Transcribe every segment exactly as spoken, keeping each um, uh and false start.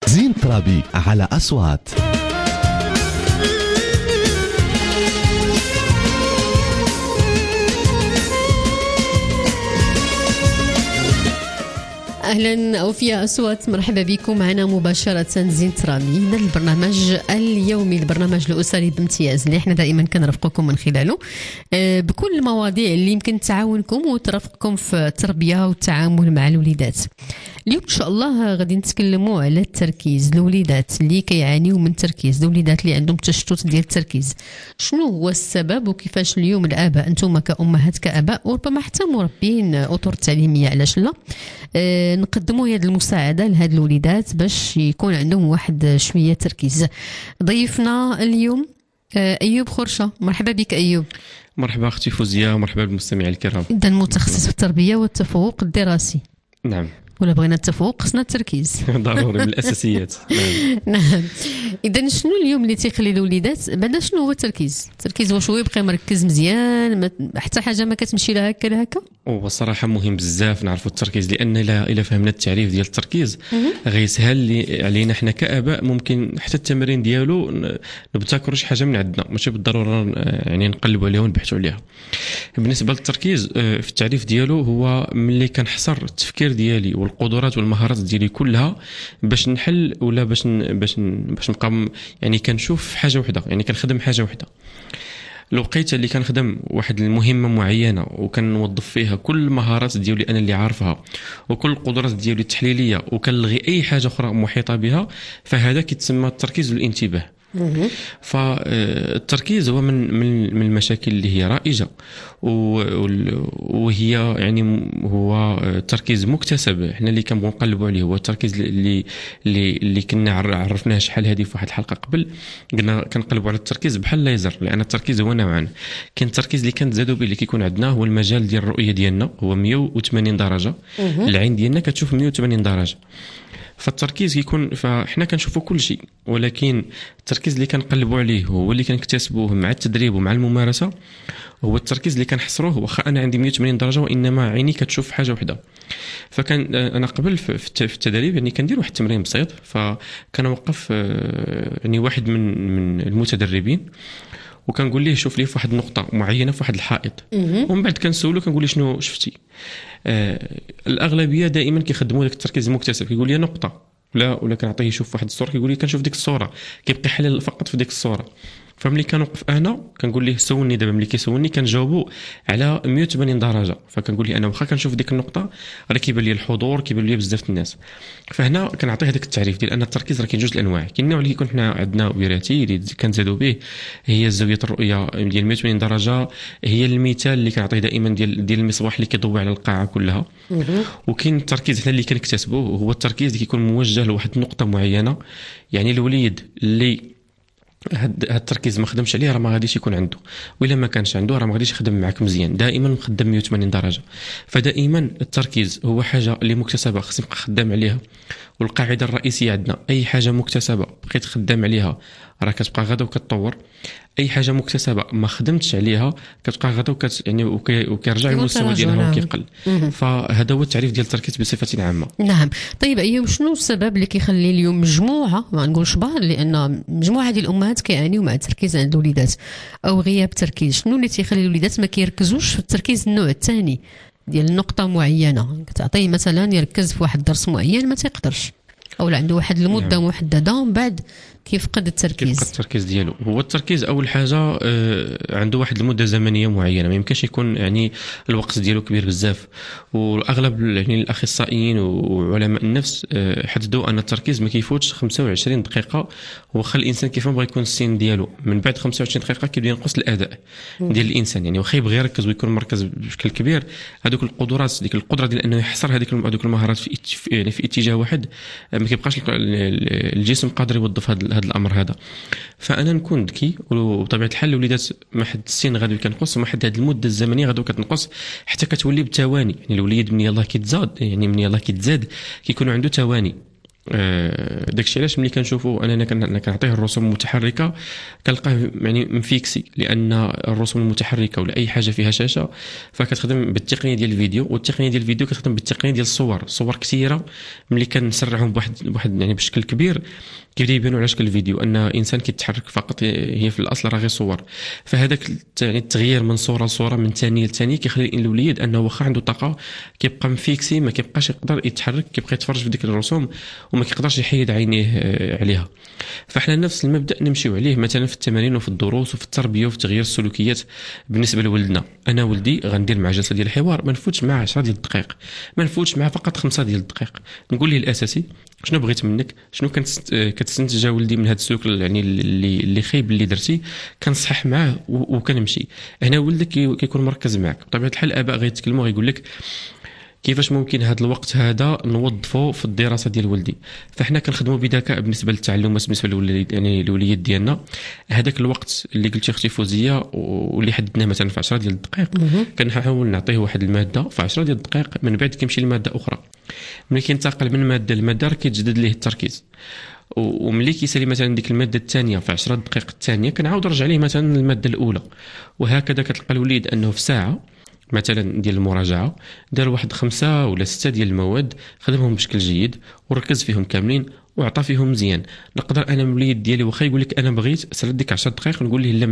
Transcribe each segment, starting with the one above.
زين ترابي على أصوات. أهلا أوفياء أصوات، مرحبا بكم معنا مباشرة زين ترابي، البرنامج اليومي، البرنامج الأسري بامتياز اللي احنا دائما كنرافقكم من خلاله بكل المواضيع اللي يمكن تعاونكم وترافقكم في التربية والتعامل مع الوليدات. اليوم إن شاء الله غادي نتكلموا على التركيز، الوليدات اللي كيعانيوا من التركيز، الوليدات اللي عندهم تشتت ديال التركيز. شنو هو السبب وكيفاش اليوم الآباء أنتم كأمهات كآباء وربما حتى مربين أطر تعليمية علاش لا أه نقدموا هذه المساعدة لهاد الوليدات باش يكون عندهم واحد شوية تركيز. ضيفنا اليوم أه أيوب خرشة، مرحبا بك أيوب. مرحبا أختي فوزية، مرحبا بالمستمعين الكرام. إذا متخصص في التربية والتفوق الدراسي. نعم. ولا بغينا التفوق خصنا التركيز. ضروري من الأساسيات. نعم. نعم. إذا شنو اليوم اللي تيخلي الوليدات بعدا شنو هو التركيز؟ التركيز واش هو يبقى مركز مزيان حتى حاجة ما كتمشي لها هكا لهكا؟ وصراحة مهم بزاف نعرفوا التركيز، لأن إلا فهمنا التعريف ديال التركيز غيسهل لي علينا حنا كآباء، ممكن حتى التمرين ديالو نبتكروا شي حاجة من عندنا، ماشي بالضرورة يعني نقلبوا عليها ونبحثوا عليها. بالنسبة للتركيز في التعريف ديالو هو ملي كنحصر التفكير ديالي والقدرات والمهارات ديالي كلها باش نحل ولا باش باش باش نبقى يعني كنشوف حاجة واحدة، يعني كنخدم حاجة واحدة. الوقيته اللي كنخدم واحد المهمه معينه وكنوظف فيها كل المهارات ديالي انا اللي عارفها وكل القدرات ديالي التحليليه وكنلغي اي حاجه اخرى محيطه بها، فهذا كيتسمى التركيز والانتباه. فالتركيز هو من من المشاكل اللي هي رائجه، وهي يعني هو تركيز مكتسب احنا اللي كنبغوا نقلبوا عليه. هو التركيز اللي اللي اللي كنا عرفناه شحال هذه في واحد الحلقه قبل، قلنا كنقلبوا على التركيز بحال الليزر، لان التركيز هو نوعان. كاين التركيز اللي كنتزادوا به اللي كيكون عندنا هو المجال ديال الرؤيه ديالنا هو مية وثمانين درجه، العين ديالنا كتشوف مية وثمانين درجه. فالتركيز يكون فاحنا كنشوفوا كل شيء، ولكن التركيز اللي كنقلبوا عليه هو اللي كنكتسبوه مع التدريب ومع الممارسه، هو التركيز اللي كنحصروه واخا انا عندي مية وثمانين درجه وانما عيني كتشوف حاجه واحده. فكان انا قبل في التدريب يعني كندير واحد التمرين بسيط، فكنوقف يعني واحد من من المتدربين وكنقول ليه شوف لي في واحد النقطه معينه في واحد الحائط، ومن بعد كنسولو كنقول ليه شنو شفتي. آه الاغلبيه دائما كيخدموا داك التركيز المكتسب، كيقول لي نقطه ولا ولا كنعطيه يشوف واحد الصوره كيقول لي كنشوف ديك الصوره، كيبقى يحلل فقط في ديك الصوره. فملي كنوقف انا كنقول ليه سولني دابا، ملي كيسولني كنجاوبو على مية وثمانين درجه، فكنقول ليه انا واخا كنشوف ديك النقطه راه كيبان لي الحضور، كيبان لي بزاف الناس. فهنا كنعطيه هذاك التعريف ديال ان التركيز راه كاين جوج الانواع. كاين النوع اللي كيكون حنا عندنا وراثي اللي كنزادوا به، هي زاويه الرؤيه ديال مية وثمانين درجه، هي المثال اللي كنعطيه دائما ديال ديال المصباح اللي كيضوي على القاعه كلها. وكاين التركيز حنا اللي كنكتسبوه هو التركيز اللي كيكون موجه لواحد النقطه معينه، يعني الوليد اللي هاد التركيز ما خدمش عليه راه ما غاديش يكون عنده، وإلا ما كانش عنده راه ما غاديش يخدم معك مزيان، دائما مخدم مية وثمانين درجه. فدائما التركيز هو حاجه اللي مكتسبه خصك تبقى خدام عليها، والقاعده الرئيسيه عندنا اي حاجه مكتسبه بقيت خدام عليها راه كتبقى غدا وكتطور، اي حاجه مكتسبه ما خدمتش عليها كتبقى غدا وكت يعني وكيرجع المستوى ديالها وكيقل. فهذا هو التعريف ديال التركيز بصفه عامه. نعم. طيب ايوب، شنو السبب اللي كيخلي اليوم مجموعه، ما نقولش بعض لان مجموعه ديال الامهات كيعانيو مع التركيز عند الوليدات او غياب التركيز؟ شنو اللي تيخلي الوليدات ما كيركزوش في التركيز النوع الثاني ديال نقطه معينه؟ كتعطيه مثلا يركز في واحد الدرس معين ما تيقدرش، او عنده واحد المده نعم. محدده ومن بعد كيفقد التركيز. كيفقد التركيز ديالو. هو التركيز اول حاجه آه عنده واحد المده زمنيه معينه، ما يمكنش يكون يعني الوقت ديالو كبير بزاف. والاغلب يعني الاخصائيين وعلماء النفس آه حددوا ان التركيز ما كيفوتش خمسة وعشرين دقيقه، واخا الانسان كيف ما بغى يكون السن ديالو من بعد خمسة وعشرين دقيقه كيبدا ينقص الاداء ديال الانسان. يعني واخا يبغي يركز ويكون مركز بشكل كبير، هذوك القدرات ديك القدره ديال انه يحصر هذيك هذوك المهارات في يعني في اتجاه واحد ما كيبقاش الجسم قادر يوظف هذا هذا الامر هذا. فانا نكون ذكي، وبطبيعه الحال الوليدات ما حد السن غادي كنقص وما حد هذه المده الزمنيه غادي كتنقص حتى كتولي بتواني. يعني الوليد من يلاه كيتزاد يعني من يلاه كيتزاد كيكونوا عنده تواني. آه داكشي علاش ملي كنشوفوا اننا كنعطيه الرسوم المتحركه كنلقاه يعني مفيكسي، لان الرسوم المتحركه ولا اي حاجه فيها شاشه فكتخدم بالتقنيه ديال الفيديو، والتقنيه ديال الفيديو كتخدم بالتقنيه ديال الصور. الصور كثيره ملي كنسرعهم بواحد بواحد يعني بشكل كبير كيبدا يبانوا على شكل الفيديو ان انسان كيتحرك فقط، هي في الاصل راه غير صور. فهذاك يعني التغيير من صوره لصوره من ثانيه لثانيه كيخلي الوليد انه واخا عنده طاقه كيبقى مفيكسي، ما كيبقاش يقدر يتحرك، كيبقى يتفرج في ديك الرسوم وما كيقدرش يحيد عينيه عليها. فاحنا نفس المبدا نمشيو عليه مثلا في التمارين وفي الدروس وفي التربيه وفي تغيير السلوكيات بالنسبه لولدنا. انا ولدي غندير مع جلسه ديال الحوار ما نفوتش معاه عشرة ديال الدقائق، ما نفوتش معاه فقط خمسة ديال الدقائق، نقول ليه الاساسي شنو بغيت منك، شنو كتستنتج ولدي من هذا السلوك يعني اللي اللي خايب اللي درتي، كنصحح معاه وكنمشي. هنا ولدك كيكون مركز معك. بطبيعه الحال الاباء غيتكلموا غيقول لك كيفاش ممكن هذا الوقت هذا نوظفه في الدراسه ديال ولدي. فاحنا كنخدموا بذكاء بالنسبه للتعلم، بالنسبه للوليد يعني الوليد ديالنا. هذاك الوقت اللي قلتي اختي فوزيه واللي حددناه مثلا في عشرة ديال الدقائق كنحاول نعطيه واحد الماده في عشرة ديال الدقائق، من بعد كيمشي لماده اخرى. ملي كينتقل من ماده لماده كيتجدد ليه التركيز، وملي كيسالي مثلا ديك الماده الثانيه في عشرة دقائق الثانيه كنعاود نرجع ليه مثلا الماده الاولى، وهكذا كتلقى الوليد انه في ساعه مثلا ديال المراجعه دار واحد خمسة ولا ستة ديال المواد، خدمهم بشكل جيد وركز فيهم كاملين وعطى فيهم مزيان. نقدر انا الوليد ديالي واخا يقول لك انا بغيت سرد ديك عشرة دقائق نقول له لا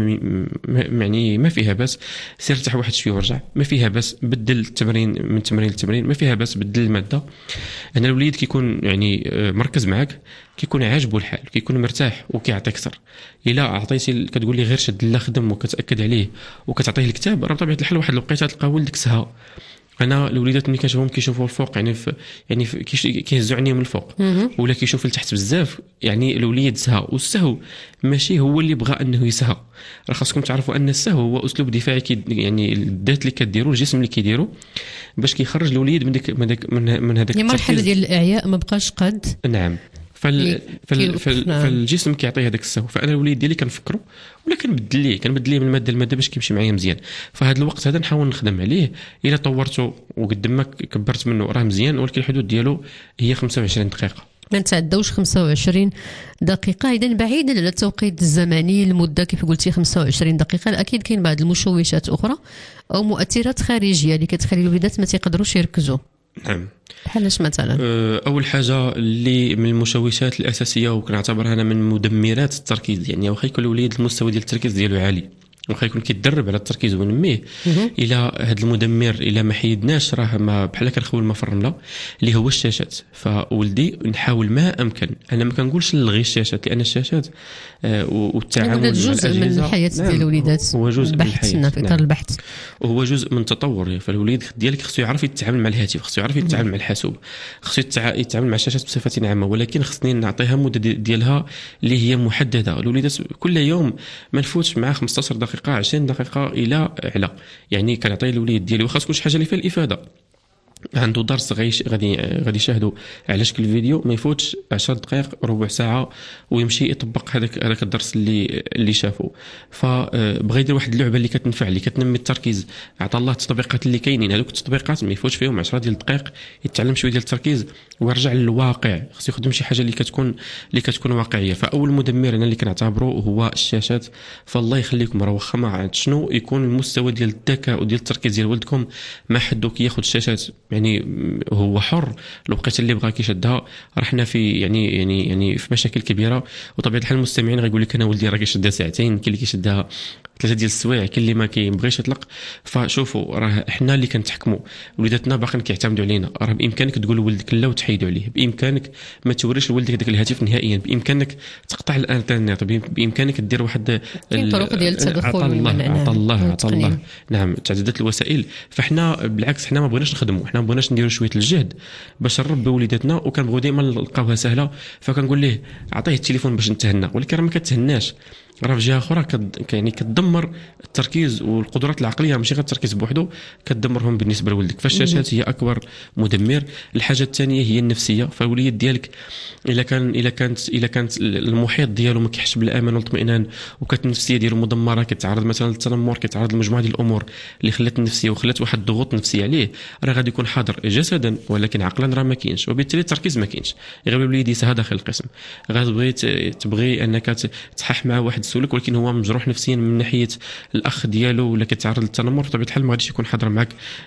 يعني ما فيها باس، سير ارتاح واحد شويه ورجع، ما فيها باس بدل التمرين من تمرين لتمرين، ما فيها باس بدل الماده. انا الوليد كيكون يعني مركز معك، كيكون عاجبو الحال، كيكون مرتاح وكيعطيك اكثر. الا عطيتي كتقول لي غير شد لا خدم وكتاكد عليه وكتعطيه الكتاب، راه بطبيعه الحال واحد الوقيته تلقى ولدك سها. انا الوليدات ملي كنشوفهم كيشوفوا الفوق يعني في يعني كيهزوا عينيهم من الفوق ولا كيشوف لتحت بزاف، يعني الوليد سها. والسهو ماشي هو اللي بغى انه يسهى، راه خاصكم تعرفوا ان السهو هو اسلوب دفاعي كي يعني الذات اللي كديروا الجسم اللي كيديروا باش كيخرج الوليد من ديك من داك من هذاك يعني مرحله ديال الاعياء ما بقاش قد. نعم. فال... فال... فال... فالجسم كيعطيه هذاك السهو. فانا الوليد ديالي كنفكروا ولا كنبدل ليه كنبدل ليه من الماده للماده باش كيمشي معايا مزيان. فهذا الوقت هذا نحاول نخدم عليه، الا طورته وقد ما كبرت منه راه مزيان، ولكن الحدود ديالو هي خمسة وعشرين دقيقه، ما نتعداوش خمسة وعشرين دقيقه. اذا بعيدا على التوقيت الزمني المده كيف قلتي خمسة وعشرين دقيقه، اكيد كاين بعض المشوشات اخرى او مؤثرات خارجيه اللي كتخلي الوليدات ما تيقدروش يركزوا. نعم. بحالاش مثلا؟ اول حاجه اللي من المشوشات الاساسيه وكنعتبرها انا من مدمرات التركيز، يعني واخا يكون الوليد المستوى ديال التركيز ديالو عالي واخا يكون كيتدرب على التركيز ونميه، الى هذا المدمر الى ما حيدناش راه ما بحال كنخول الماء في الرمله اللي هو الشاشات. فولدي نحاول ما امكن، انا ما كنقولش نلغي الشاشات لان الشاشات آه والتعامل مع جزء من الحياه نعم. ديال الوليدات، هو جزء من الحياه في اطار البحث، وهو جزء من التطور. فالوليد ديالك خصو يعرف يتعامل مع الهاتف، خصو يعرف يتعامل مع الحاسوب، خصو يتعامل مع الشاشات بصفه عامه، ولكن خصني نعطيها مده ديالها اللي هي محدده. الوليدات كل يوم ما نفوتش معاه خمسة عشر دقيقه عشرين دقيقه الى اعلى، يعني كنعطي الوليد ديالي واخا تكون شي حاجه اللي فيها الافاده، عنده درس غادي غادي غادي يشاهدوا على شكل فيديو ما يفوتش عشر دقائق ربع ساعه ويمشي يطبق هذاك هذاك الدرس اللي اللي شافه. فبغى يدير واحد اللعبه اللي كتنفع اللي كتنمي التركيز، عطى الله التطبيقات اللي كاينين، هذوك التطبيقات ما يفوتش فيهم عشرة ديال الدقائق، يتعلم شويه ديال التركيز ويرجع للواقع، خصو يخدم شي حاجه اللي كتكون اللي كتكون واقعيه. فاول مدمر انا اللي كنعتبره هو الشاشات. فالله يخليكم راه واخا ما عرفت شنو يكون المستوى ديال الذكاء وديال التركيز ديال ولدكم، ما حدو كياخذ الشاشات يعني هو حر، الوقت اللي بغا كيشدها. راه حنا في يعني يعني يعني في مشاكل كبيره، وطبيعه الحال المستمعين غيقول لك انا ولدي راه كيشدها ساعتين، كاين اللي كيشدها ثلاثه ديال السوايع، كاين اللي ما كيبغيش يطلق. فشوفوا راه حنا اللي كنتحكموا، وليداتنا باقيين كيعتمدوا علينا. راه بامكانك تقول لولدك لا وتحيدوا عليه، بامكانك ما توريش لولدك داك الهاتف نهائيا، بامكانك تقطع الانترنت، بامكانك دير واحد كاين طرق ديال التدخل. عطى الله عطى الله عطى الله نعم تعددت الوسائل. فاحنا بالعكس حنا ما بغيناش نخدموا، حنا ما بغيناش نديروا شويه الجهد باش نربي وليداتنا، وكنبغيو ديما نلقاوها سهله. فكنقول ليه عطيه التليفون باش نتهنى، ولكن راه ما كتهناش. راه في جهه اخرى كد يعني كتدمر التركيز والقدرات العقليه، ماشي غير التركيز بوحده، كتدمرهم بالنسبه لولدك. فالشاشات هي اكبر مدمر. الحاجه الثانيه هي النفسيه. فالوليد ديالك الا كان الا كانت الا كانت المحيط ديالو ما كيحش بالامان والاطمئنان، وكانت النفسيه ديالو مدمره، كيتعرض مثلا للتنمر، كيتعرض لمجموعه ديال الامور اللي خلات النفسيه وخلات واحد الضغوط نفسيه عليه، راه غادي يكون حاضر جسدا ولكن عقلا راه ما كاينش، وبالتالي التركيز ما كاينش. يغيب الوليد يسها داخل القسم، غتبغي تبغي انك تصحح معه واحد السلوك ولكن هو مجروح نفسيا من ناحيه الاخ ديالو ولا كيتعرض للتنمر، بطبيعه الحال ما غاديش يكون حاضر معك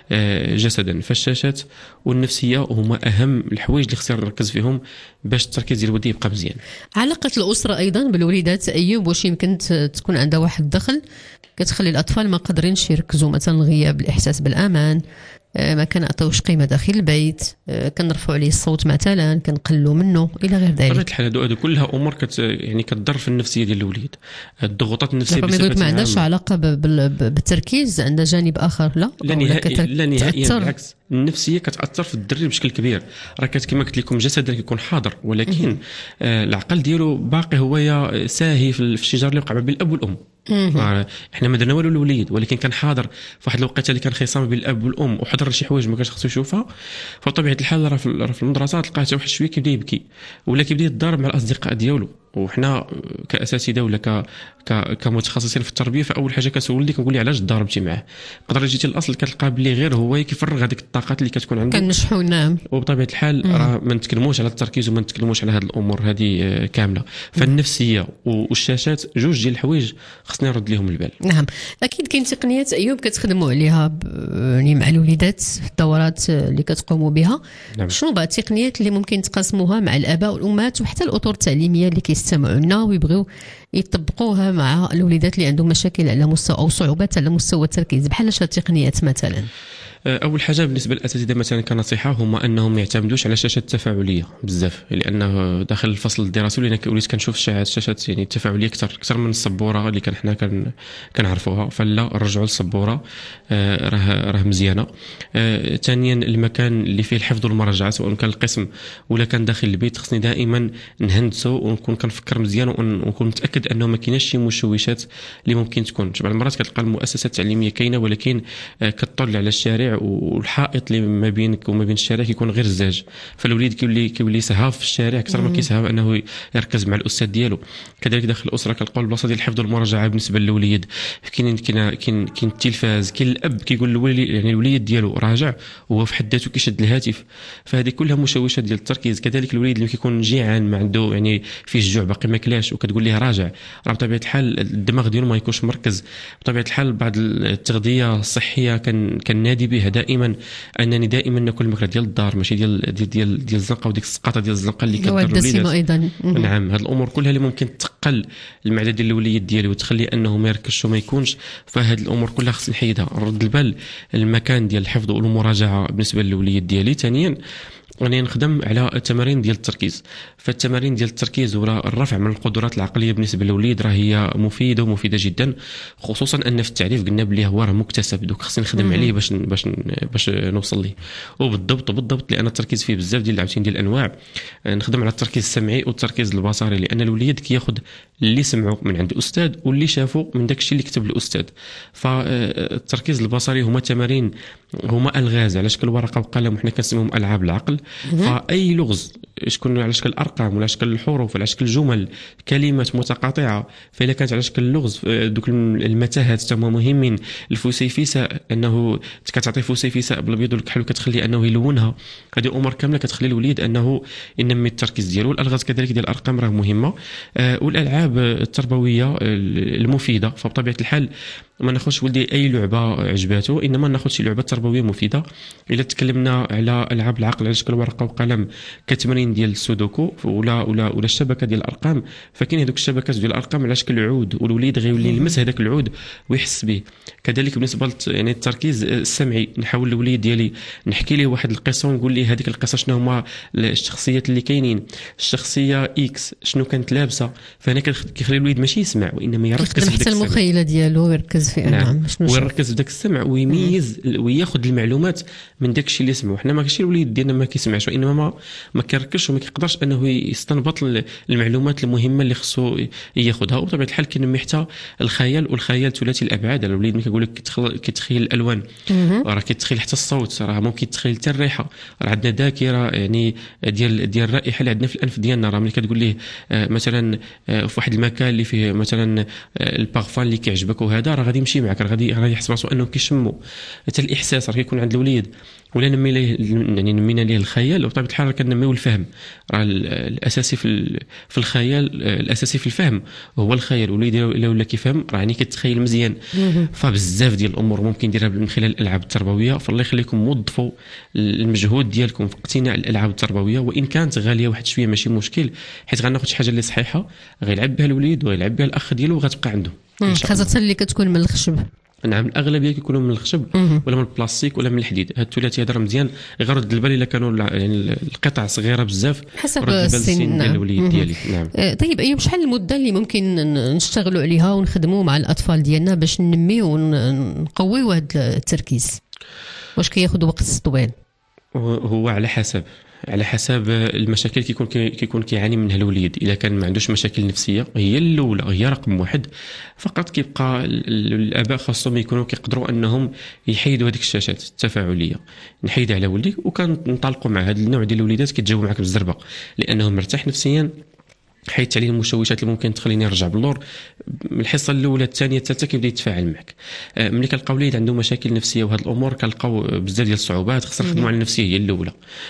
جسدا. فالشاشات والنفسيه هما اهم الحوايج اللي خصنا نركز فيهم باش التركيز ديال الوليد يبقى مزيان. علاقه الاسره ايضا بالوليدات ايوب، واش يمكن تكون عندها واحد الدخل كتخلي الاطفال ما قادرينش يركزوا، مثلا غياب الاحساس بالامان، ما كنعطيوش قيمه داخل البيت، كنرفعوا عليه الصوت مثلا، كنقلوا منه الى غير ذلك. بطبيعه الحال هادو كلها امور كت يعني كتضر في النفسيه ديال الوليد. الضغوطات النفسيه بصفه ما عندهاش علاقه بالتركيز، عندها جانب اخر. لا لا نهائيا، لا نهائيا، بالعكس النفسيه كتاثر في الدري بشكل كبير. راه كما قلت لكم جسدا كيكون حاضر ولكن آه العقل ديالو باقي هو ساهي في الشجار اللي وقع بين الاب والام. آه احنا ما درنا والو الوليد ولكن كان حاضر في واحد الوقيته اللي كان خصام بين الاب والام وحضر شي حوايج ما كانش خصو يشوفها. فطبيعه الحال راه في المدرسه تلقاه حتى واحد شويه كيبدا يبكي ولا كيبدا يتضارب مع الاصدقاء ديالو. وحنا كاساتذه ولا ك كمتخصصين في التربيه، فاول حاجه كنسول ولدي كنقول لي علاش ضربتي معاه. قدر جيتي الاصل كتلقى بلي غير هو كيفرغ هذيك الطاقات اللي كتكون عنده كنشحو. نعم. وبطبيعه الحال راه ما نتكلموش على التركيز وما نتكلموش على هذه الامور هذه كامله. فالنفسيه والشاشات جوج ديال الحوايج خصني نرد لهم البال. نعم اكيد كاين تقنيات ايوب كتخدموا عليها يعني مع الوليدات في الدورات اللي كتقوموا بها. نعم. شنو بقى التقنيات اللي ممكن تقاسموها مع الاباء والامهات وحتى الاطر التعليميه اللي كيستمعوا لنا ويبغيو يطبقوها مع الوليدات اللي عندهم مشاكل على مستوى او صعوبات على مستوى التركيز، بحال شنو التقنيات مثلا؟ اول حاجه بالنسبه للاساتذه مثلا كنصيحه هما انهم ما يعتمدوش على شاشات تفاعليه بزاف، لانه داخل الفصل الدراسي ولينا وليت كنشوف شاشات يعني تفاعليه اكثر اكثر من السبوره اللي كان حنا كن كنعرفوها. فلا رجعوا للسبوره آه راه راه مزيانه. آه ثانيا المكان اللي فيه الحفظ والمراجعه سواء كان القسم ولا كان داخل البيت خصني دائما نهندسو ونكون كنفكر مزيان ونكون متاكد انه ما كايناش شي مشوشات اللي ممكن تكون. بعض المرات كتلقى المؤسسات التعليميه كاينه ولكن آه كتطل على الشارع والحائط اللي ما بينك وما بين الشارع كيكون غير الزاج، فالوليد كيولي كيولي سهاب في الشارع اكثر ما كيسهاب انه يركز مع الاستاذ ديالو. كذلك داخل الاسره كنلقاو البلاصه ديال الحفظ والمراجعه بالنسبه للوليد كاين كاين كاين كاين التلفاز، كاين الاب كيقول للوليد يعني الوليد ديالو راجع وهو في حد ذاته كيشد الهاتف، فهذه كلها مشوشات ديال التركيز. كذلك الوليد اللي كيكون جيعان ما عنده يعني فيه الجوع باقي ما كلاش وكتقول ليه راجع، راه بطبيعه الحال الدماغ ديالو ما يكونش مركز. بطبيعه الحال بعض التغذيه الصحيه كان كنادي بها دائما انني دائما ناكل الماكله ديال الدار ماشي ديال ديال ديال, ديال الزنقه وديك السقاطه ديال الزنقه اللي كدير الوليدات ايضا. نعم هاد الامور كلها اللي ممكن تقل المعده ديال الوليد ديالي وتخلي انه ما يركزش وما يكونش، فهاد الامور كلها خص نحيدها. نرد البال المكان ديال الحفظ والمراجعه بالنسبه للوليد ديالي. ثانيا أنا نخدم على التمارين ديال التركيز. فالتمارين ديال التركيز ولا الرفع من القدرات العقليه بالنسبه للوليد راه هي مفيده ومفيده جدا، خصوصا ان في التعريف قلنا بلي هو راه مكتسب، دوك خصني نخدم عليه باش باش باش نوصل ليه. وبالضبط بالضبط لان التركيز فيه بزاف ديال العاوتين ديال الانواع. نخدم على التركيز السمعي والتركيز البصري، لان الوليد كياخذ اللي سمعه من عند الاستاذ واللي شافه من داك الشيء اللي كتب الاستاذ. فالتركيز البصري هما تمارين هما الغاز على شكل ورقه وقلم وحنا كنسميهم العاب العقل. فاي لغز شكون على شكل ارقام ولا شكل الحروف ولا شكل جمل كلمات متقاطعه، فاذا كانت على شكل اللغز دوك المتاهات هما مهمين. الفسيفساء انه كتعطي فسيفساء بالابيض والكحل وكتخلي انه يلونها، هذه امور كامله كتخلي الوليد انه ينمي التركيز ديالو. الالغاز كذلك ديال الارقام راه مهمه. آه والالعاب التربويه المفيده، فبطبيعه الحال ما ناخذش ولدي اي لعبه عجباته، انما ناخذ شي لعبه تربويه مفيده. الا تكلمنا على العاب العقل على شكل ورقه وقلم كتمرين ديال السودوكو ولا ولا ولا الشبكه ديال الارقام، فكاين هذوك الشبكات ديال الارقام على شكل عود والوليد غيولي يلمس هذاك العود ويحس به. كذلك بالنسبه يعني التركيز السمعي، نحاول الوليد ديالي نحكي ليه واحد القصه ونقول ليه هذيك القصه شنو هما الشخصيات اللي كاينين، الشخصيه اكس شنو كانت لابسه، فهنا كيخلي الوليد ماشي يسمع وانما يركز في حتى المخيله ديالو ويركز في نعم ويركز في داك السمع ويميز وياخذ المعلومات من داك الشيء اللي سمعوا. حنا ماشي الوليد ديالنا ما كيسمعش وانما ما, ما كيركز كيتمركزش وما كيقدرش انه يستنبط المعلومات المهمه اللي خصو ياخذها. وبطبيعه الحال كينمي حتى الخيال، والخيال ثلاثي الابعاد. الوليد ملي كيقول لك كيتخيل الالوان، راه كيتخيل حتى الصوت، راه ممكن يتخيل حتى الريحه. راه عندنا ذاكره يعني ديال ديال الرائحه اللي عندنا في الانف ديالنا. راه ملي كتقول ليه مثلا في واحد المكان اللي فيه مثلا البارفان اللي كيعجبك وهذا، راه غادي يمشي معك، راه غادي غادي يحس راسو انه كيشمو. حتى الاحساس راه كيكون عند الوليد. ولا نمي ليه يعني نمينا ليه الخيال، وبطبيعه الحال كنميو الفهم. راه الاساسي في في الخيال، الاساسي في الفهم هو الخيال. الوليد الا ولا كيفهم راه يعني كيتخيل مزيان. فبزاف ديال الامور ممكن ديرها من خلال الالعاب التربويه. فالله يخليكم وظفوا المجهود ديالكم في اقتناء الالعاب التربويه، وان كانت غاليه واحد شويه ماشي مشكل، حيت غناخذ شي حاجه اللي صحيحه غيلعب بها الوليد وغيلعب بها الاخ ديالو وغتبقى عنده. خاصه اللي كتكون من الخشب. نعم الاغلبيه كيكونوا من الخشب ولا من البلاستيك ولا من الحديد. هاد الثلاثي هذا مزيان غير رد البال الا كانوا يعني القطع صغيره بزاف حسب السن ديال الوليد ديالي. نعم. طيب ايوب، شحال المده اللي ممكن نشتغلوا عليها ونخدموا مع الاطفال ديالنا باش ننميو ونقويو هذا التركيز؟ واش كياخذ وقت طويل؟ هو على حسب على حسب المشاكل كيكون كيكون كيعاني منها الوليد. اذا كان ما عندوش مشاكل نفسيه هي الاولى، هي رقم واحد، فقط كيبقى الاباء خاصهم يكونوا كيقدروا انهم يحيدوا هذيك الشاشات التفاعليه. نحيد على ولدي وكنطلقوا مع هذا النوع ديال الوليدات كيتجاوبوا معك بالزربه لانه مرتاح نفسيا، حيت عليه المشوشات اللي ممكن تخليني نرجع باللور. من الحصه الاولى الثانيه الثالثه كيبدا يتفاعل معك. ملي كنلقاو وليد عنده مشاكل نفسيه وهاد الامور كنلقاو بزاف ديال الصعوبات. خصنا نخدموا على النفسيه هي الاولى.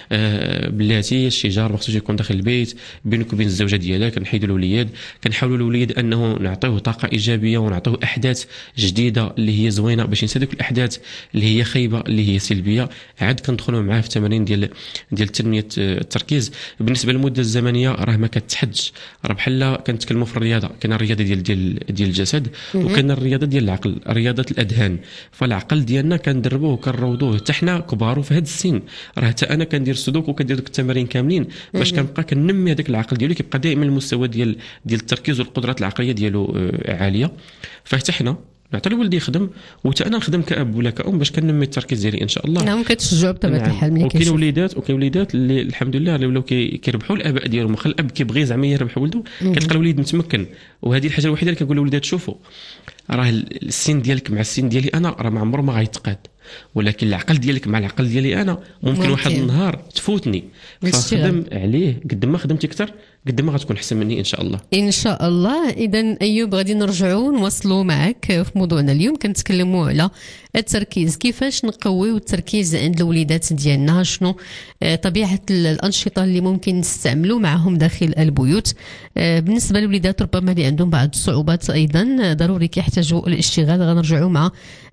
بلاتي الشجار ما خصوش يكون داخل البيت بينك وبين الزوجه ديالك. كنحيدوا الوليد، كنحاولوا الوليد انه نعطيوه طاقه ايجابيه ونعطيوه احداث جديده اللي هي زوينه باش ينسى دوك الاحداث اللي هي خايبه اللي هي سلبيه. عاد كندخلوا معاه في تمارين ديال ديال تنميه التركيز. بالنسبه للمده الزمنيه راه ما كتحدش، راه بحال كنتكلموا في الرياضه. كاين الرياضه ديال ديال ديال الجسد وكاين الرياضه ديال العقل، رياضه الاذهان. فالعقل ديالنا كندربوه وكنروضوه حتى حنا كبار وفي هذا السن. راه حتى انا كندير السودوك وكندير دوك التمارين كاملين باش كنبقى كنمي هذاك العقل ديالو كيبقى دائما المستوى ديال ديال التركيز والقدرات العقليه ديالو عاليه. فحتى حنا نعطي الولد يخدم وحتى انا نخدم كاب ولا كأم باش كنمي التركيز ديالي ان شاء الله. نعم كتشجعوا بطبيعه الحال. ملي كاين وليدات وكاين وليدات اللي الحمد لله اللي ولاو كيربحوا الاباء ديالهم. واخا الاب كيبغي زعما يربح ولده كتلقى الوليد متمكن. وهذه الحاجه الوحيده اللي كنقول للوليدات شوفوا راه السن ديالك مع السن ديالي انا راه ما عمره ما غيتقاد، ولكن العقل ديالك مع العقل ديالي انا ممكن, ممكن. واحد النهار تفوتني. فخدم عليه قد ما خدمتي اكثر قد ما غتكون احسن مني ان شاء الله. ان شاء الله. اذا ايوب غادي نرجعوا نواصلوا معك في موضوعنا اليوم. كنتكلموا على التركيز، كيفاش نقويو التركيز عند الوليدات ديالنا، شنو طبيعه الانشطه اللي ممكن نستعملوا معهم داخل البيوت. بالنسبه للوليدات ربما اللي عندهم بعض الصعوبات ايضا ضروري كيحتاجوا الاشتغال. غنرجعوا مع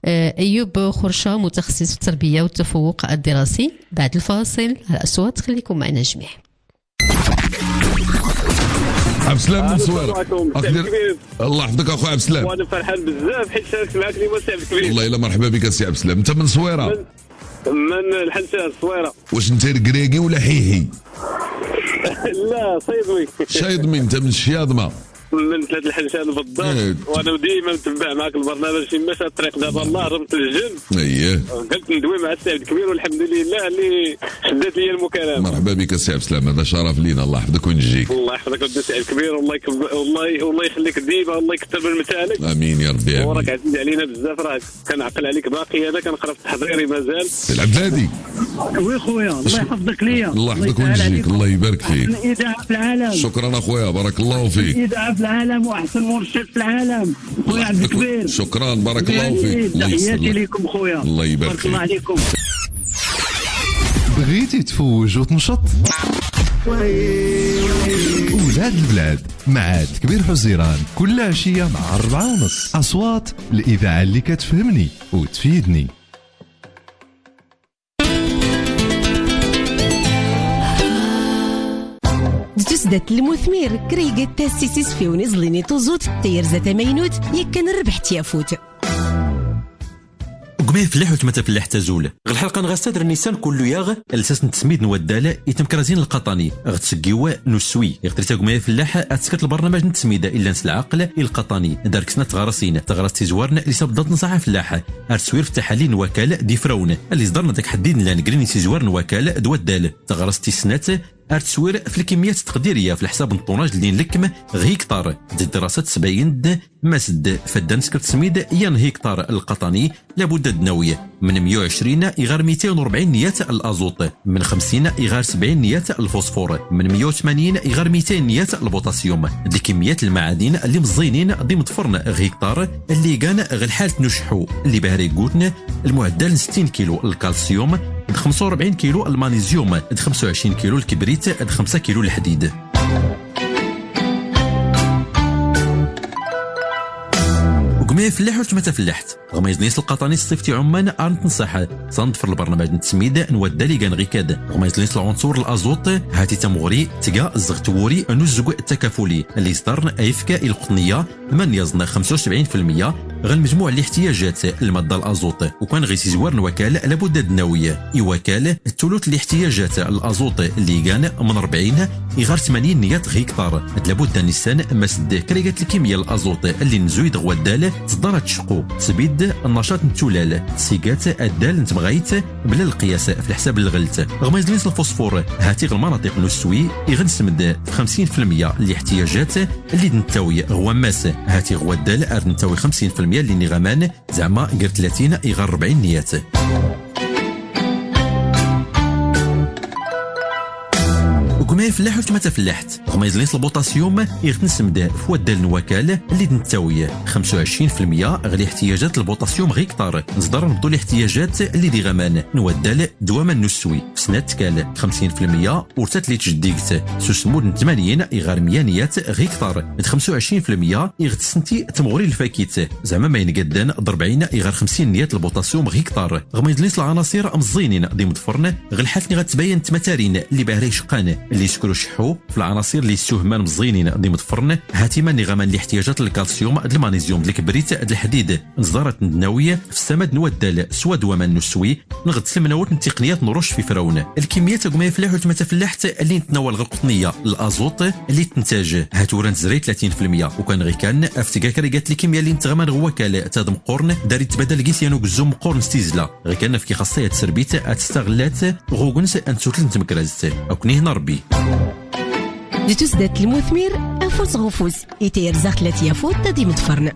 ايوب خرشه متخصص في التربيه والتفوق الدراسي بعد الفاصل. على اصوات خليكم معنا جميع. عبد السلام من الصويره. الله يحفظك اخويا عبد السلام. وانا فرحان بزاف حيت شاركت معك اليوم سي عبد الكبير. والله الا مرحبا بك سي عبد السلام. انت من الصويره؟ من, من الحنشاه الصويره. واش انت ركراكي ولا حيحي؟ لا صيدوي. شايضمي. انت من الشياضمه؟ من ثلاث الحنشان بالضبط. وانا ديما نتبع معك البرنامج في مشى الطريق دابا الله رمت الجن. اييه قلت ندوي مع السي عبد الكبير والحمد لله اللي شدات لي المكالمه. مرحبا بك السي عبد السلام، هذا شرف لينا. الله يحفظك وينجيك. الله يحفظك السي عبد الكبير. والله يكب... والله والله يخليك ديما. الله يكثر من متاعك. امين يا ربي. وراك عزيز علينا بزاف. راك كنعقل عليك باقي. هذا كنقرا في تحضيري مازال. العبد الهادي. وي خويا الله يحفظك ليا. الله يحفظك وينجيك. الله يبارك فيك. احسن اذاعه في العالم. شكرا اخويا بارك الله فيك. اذاعه في العالم واحسن مرشد في العالم خويا عبد الكبير. شكرا بارك الله فيك. تحياتي لكم خويا. الله يبارك فيك. الله عليكم. بغيتي تفوج وتنشط ولاد البلاد مع كبير حزيران كل عشية مع أربعة ونص. أصوات الإذاعة اللي كتفهمني وتفيدني. تزدت المثمر كريقة تاسيسيس في ونزليني توزوت تير زات مينوت يكن ربحت يافوت وقمي فلاح وتمتا فلاح تزول غير الحلقه نغستادر النيسان كله ياغ الساس نتسميد نوداله يتم كرازين القطني غتسقيوا نسوي يقدر تقمي فلاح اتسكت البرنامج نتسميده الا نس العقل القطني داركسنا تغرسين تغرس تزوارنا اللي سبضت نصاحه فلاحه ارسوير في تحاليل وكاله دي فرون اللي صدرنا داك حديد لان كريني سيزوار وكاله دوات دال تغرس تسنات ارتسوير في الكميات التقديريه في الحساب الطوناج اللي نلكم هيكتار. دي الدراسات تبين مسد فدان سكرت سميد ين هيكتار القطني لابد الدنويه من مية وعشرين إغار مئتين وأربعين نيات الازوت، من خمسين إغار سبعين نيات الفوسفور، من مية وثمانين إغار مئتين نيات البوتاسيوم. دي كميات المعادن اللي مزينين ضمن فرن هيكتار اللي كان غير حالة نشحو اللي بهري قوتنا المعدل ستين كيلو الكالسيوم، خمسة وأربعين كيلو المغنيسيوم، خمسة وعشرين كيلو الكبريت، خمسة كيلو الحديد. وكما يفلح وش ما تفلحت غما يزنيس القطاني الصيفتي عمان ارن تنصح صندفر البرنامج نتسميد نودا لي كان غيكاد غما يزنيس العنصر الازوت هاتي تمغري تقا الزغتوري نزق التكافلي اللي يصدر ايفكا القطنيه من يزن خمسة وسبعين بالمئة غير مجموع الاحتياجات الماده الازوت. وكان غير زوار الوكاله لابد الدناويه يوكاله الثلث الاحتياجات الازوت اللي كان من أربعين غير ثمانين نيات هكتار. لابد نيسان مسد كريغات الكيمياء الازوت اللي نزويد غودال تصدرت شقو تسبيد النشاط نتولال سيكات الدال نتمغايت بلا القياس في الحساب الغلت. غما يزنيس الفوسفور هاتي غير المناطق نسوي يغنسمد خمسين بالمئة الاحتياجات اللي نتاوي هو ماس هاتي غودال ار نتاوي خمسين بالمئة اللي نغمان زعما غير ثلاثين غير أربعين نيات. وكما يفلح وش ما تفلحت غما يزنيس البوتاسيوم يغتنسمد في ودال نوكال اللي نتاوي خمسة وعشرين بالمئة غير احتياجات البوتاسيوم غيكتار. نصدر نبدو الاحتياجات اللي دي غمان نودال دواما نسوي في سنة كال خمسين بالمئة ورتات لي تجديكت سوسمود ثمانين غير مية نيات غيكتار. خمسة وعشرين بالمئة يغتسنتي تمغري الفاكيت زعما ما ينقدان أربعين غير خمسين نيات البوتاسيوم غيكتار. غما يزنيس العناصر مزينين ضمن فرن غير حالتني غتبين تماتارين اللي باهري شقان اللي يسكروا شحو في العناصر اللي يسوهمان مزينين ضمن فرن هاتيما نغمان الاحتياجات الكالسيوم المغنيسيوم الكبريت الحديد. نصدرت الدناويه في السماد نودال سوا دوامان نسوي نغتسل منوت التقنيات نرش في فرعون. الكميات كما يفلح وما تفلحت اللي نتناول غير قطنيه الازوت اللي تنتاج هاتوران تزري ثلاثين بالمئة. وكان غير كان افتكا كريغات الكيمياء اللي نتغمان غوكال تادم قرن داري تبادل كيسيانو كزوم قرن ستيزلا غير كان في خاصيه تسربيت تستغلات غوغنس ان توتل نتمكرازت اوكني هنا ربي دي تسدات المثمر انفوس غفوز يتير زاخلات يافوت تدي متفرن.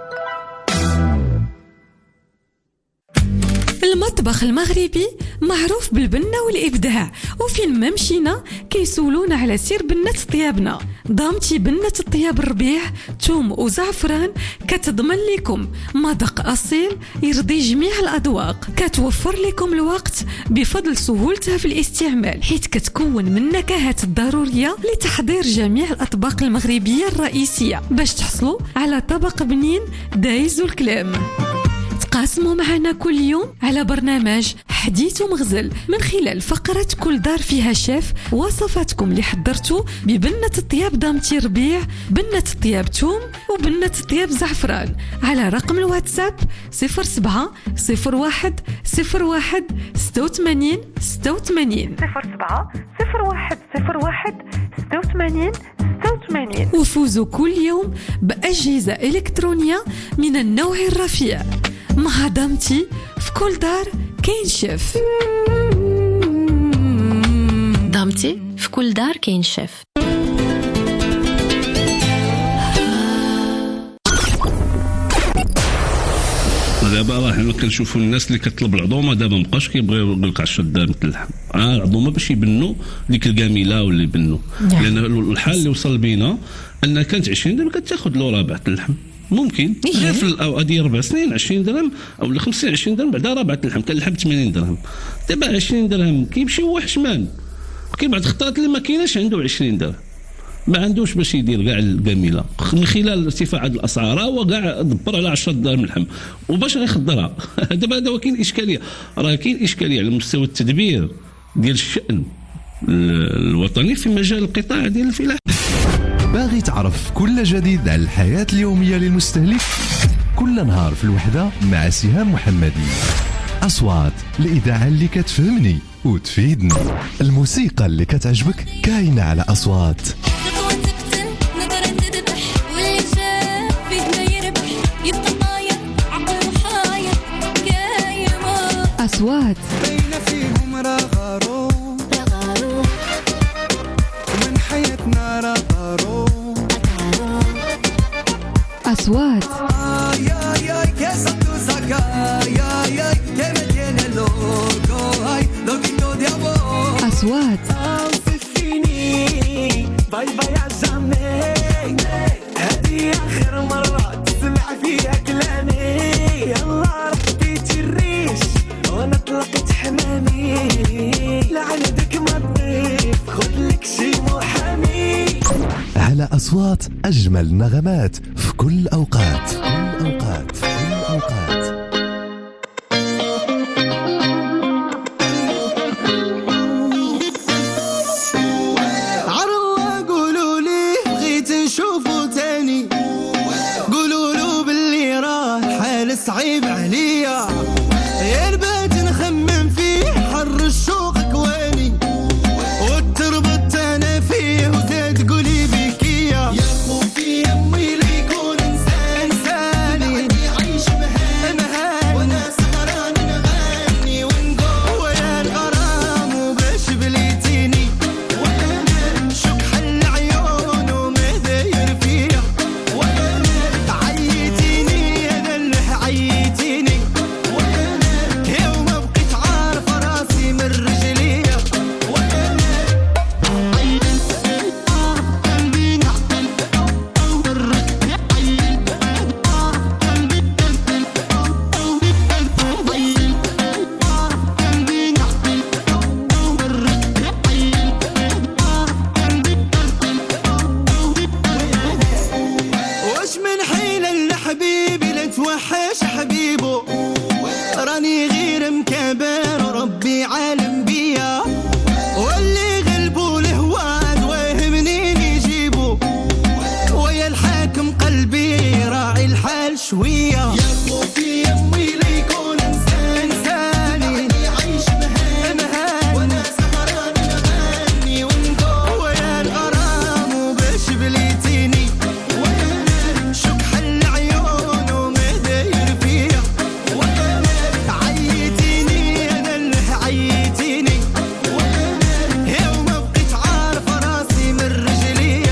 المطبخ المغربي معروف بالبنة والإبداع، وفين ما مشينا كيسولونا على سير بنة طيابنا. ضامتي بنة الطياب الربيع توم وزعفران كتضمن لكم مذاق أصيل يرضي جميع الأذواق، كتوفر لكم الوقت بفضل سهولتها في الاستعمال، حيث كتكون من النكهات الضرورية لتحضير جميع الأطباق المغربية الرئيسية باش تحصلوا على طبق بنين دايز الكلام. تقاسموا معنا كل يوم على برنامج حديث ومغزل من خلال فقرة كل دار فيها شيف وصفاتكم اللي حضرتوا ببنة الطياب دامتي ربيع، بنة الطياب توم، وبنة الطياب زعفران على رقم الواتساب صفر سبعة صفر واحد صفر واحد ستة وثمانين ستة وثمانين صفر سبعة صفر واحد صفر واحد ستة وثمانين ستة وثمانين. وفوزوا كل يوم بأجهزة إلكترونية من النوع الرفيع. مع دامتي في كل دار كاين شيف. دامتي في كل دار كاين شيف. دابا راه حنا كنشوفوا الناس اللي كتطلب العظومه دابا مابقاش كيبغيو يقول لك عشرة دراهم مثل اللحم، اه العظومه باش يبنوا ديك الكاميله ولا يبنوا، لان الحال اللي وصل بينا ان كانت عشرين درهم كتاخذ له ربعه اللحم. ممكن غير في الاوقات ديال اربع سنين عشرين درهم او خمس سنين عشرين درهم بعدا ربعه اللحم كان اللحم ثمانين درهم. دابا عشرين درهم كيمشي هو حشمان، كاين بعض الخطرات اللي ما كايناش عنده عشرين درهم، ما عندوش باش يدير كاع الكاميله من خلال ارتفاع هذه الاسعار. هو كاع دبر على عشرة درهم اللحم وباش غيخضرها. دابا هذا هو كاين اشكاليه، راه كاين اشكاليه على مستوى التدبير ديال الشأن الوطني في مجال القطاع ديال الفلاحه. باغي تعرف كل جديد على الحياة اليومية للمستهلك؟ كل نهار في الوحدة مع سهام محمدي. أصوات الإذاعة اللي كتفهمني وتفيدني، الموسيقى اللي كتعجبك كاينة على أصوات. أصوات أصوات أصوات باي باي عزامي هذه آخر مرة تسمع فيها كلامي يلا ربيتي الريش وانا طلقت حمامي لعندك ما تضيف خذلك شي محامي. على أصوات أجمل نغمات في كل أوقات في كل أوقات في كل أوقات. صعيب عليا يا البيت نخمم فيه حر الشوق كواني وتربط انا فيه وزاد قولي بكيا يا خوفي امي ليكون انسان انساني يعيش مهان وانا سهران نغني ونقول ويا الغرام وباش بليتيني وانا شك حل عيون وما داير فيا وانا عيتيني عيتيني يوم بقيت عارف راسي من رجليا واش من حيل لحبيبي لا توحش حبيبو راني غير مكابر ربي عالم بيا واللي غلبوا الهواد واه منين يجيبوا ويا الحاكم قلبي راعي الحال شويه يا خوفي امي ليكون انسان انساني يعيش مهان مهان وانا سهران نغني ونقول ويا الغرام وباش بليتيني وانا شك حل عيون وما داير فيا عيتيني انا اللي عيتيني يوم بقيت عارف راسي من رجليا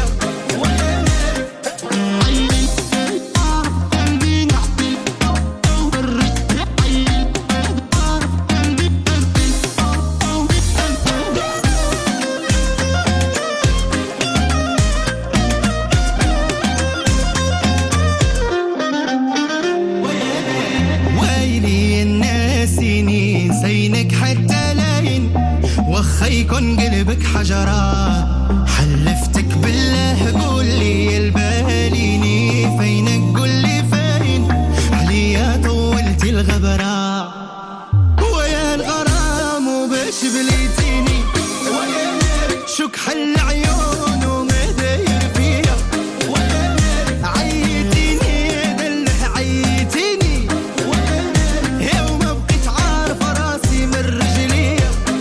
ويلي الناسيني زينك حتى لاين وخا يكون قلبك حجرة حلفتك بالله قول لي الباليني فينك قول لي فين عليا طولتي الغبرة ويا الغرام وباش بليتيني شك حل عيون وما داير فيا عيتيني دله عيتيني يوم بقيت عارف راسي من رجليا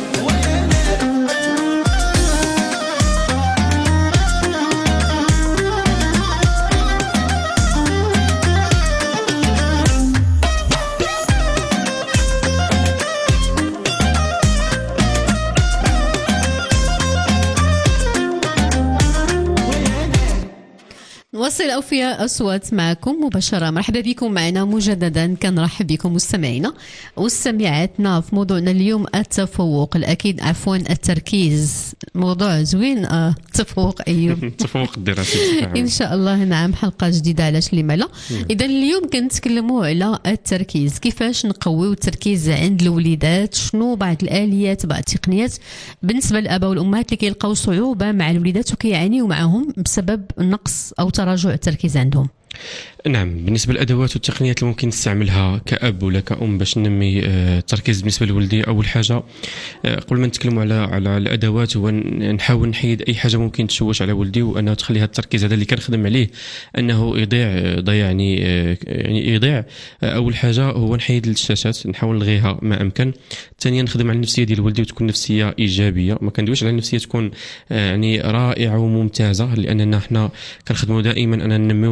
نواصل أوفياء أصوات معكم مباشرة. مرحبا بكم معنا مجددا. كنرحب بكم مستمعينا ومستمعاتنا في موضوعنا اليوم التفوق الأكيد عفوا التركيز. موضوع زوين آه التفوق أيوب التفوق الدراسي إن شاء الله. نعم حلقة جديدة علاش لي مالا. إذا اليوم كنتكلموا على التركيز كيفاش نقويو التركيز عند الوليدات شنو بعض الآليات بعض التقنيات بالنسبة للآباء والأمهات اللي كيلقاو صعوبة مع الوليدات وكيعانيوا معهم بسبب نقص أو تراجع التركيز عندهم. نعم بالنسبة للأدوات والتقنيات اللي ممكن نستعملها كأب ولا كأم باش ننمي التركيز بالنسبة لولدي. أول حاجة قبل ما نتكلموا على على الأدوات هو نحاول نحيد أي حاجة ممكن تشوش على ولدي وأنه تخليها التركيز هذا اللي كنخدم عليه أنه يضيع ضيع يعني يعني يضيع. أول حاجة هو نحيد الشاشات نحاول نلغيها ما أمكن. ثانيا نخدم على النفسية ديال ولدي وتكون نفسية إيجابية ما كندويش على النفسية تكون يعني رائعة وممتازة لأننا احنا كنخدموا دائما أن ننميو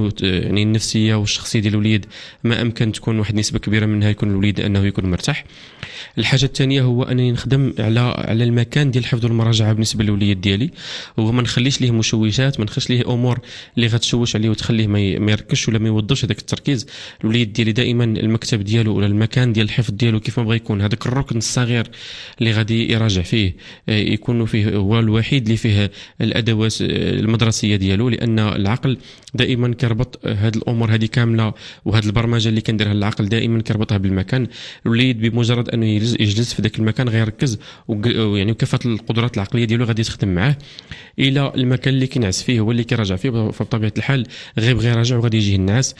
يعني النفسيه والشخصيه ديال الوليد ما امكن تكون واحد نسبه كبيره منها يكون الوليد انه يكون مرتاح. الحاجه الثانيه هو انني نخدم على على المكان ديال الحفظ والمراجعه بالنسبه للوليد ديالي، هو ما نخليش ليه مشوشات، ما نخليش ليه امور اللي غتشوش عليه وتخليه ما يركزش ولا ما يوظفش هذاك التركيز. الوليد ديالي دائما المكتب ديالو ولا المكان ديال الحفظ ديالو كيف ما بغى يكون هذاك الركن الصغير اللي غادي يراجع فيه يكون فيه هو الوحيد اللي فيه الادوات المدرسيه ديالو، لان العقل دائما كيربط هذه الامور هذه كامله وهذه البرمجه اللي كنديرها العقل دائما كيربطها بالمكان. الوليد بمجرد انه يجلس في ذاك المكان غيركز ويعني وكافه القدرات العقليه ديالو غادي تخدم معاه الى المكان اللي كينعس فيه هو اللي كيراجع فيه، فبطبيعه الحال غيبغي يراجع وغادي يجيه النعاس.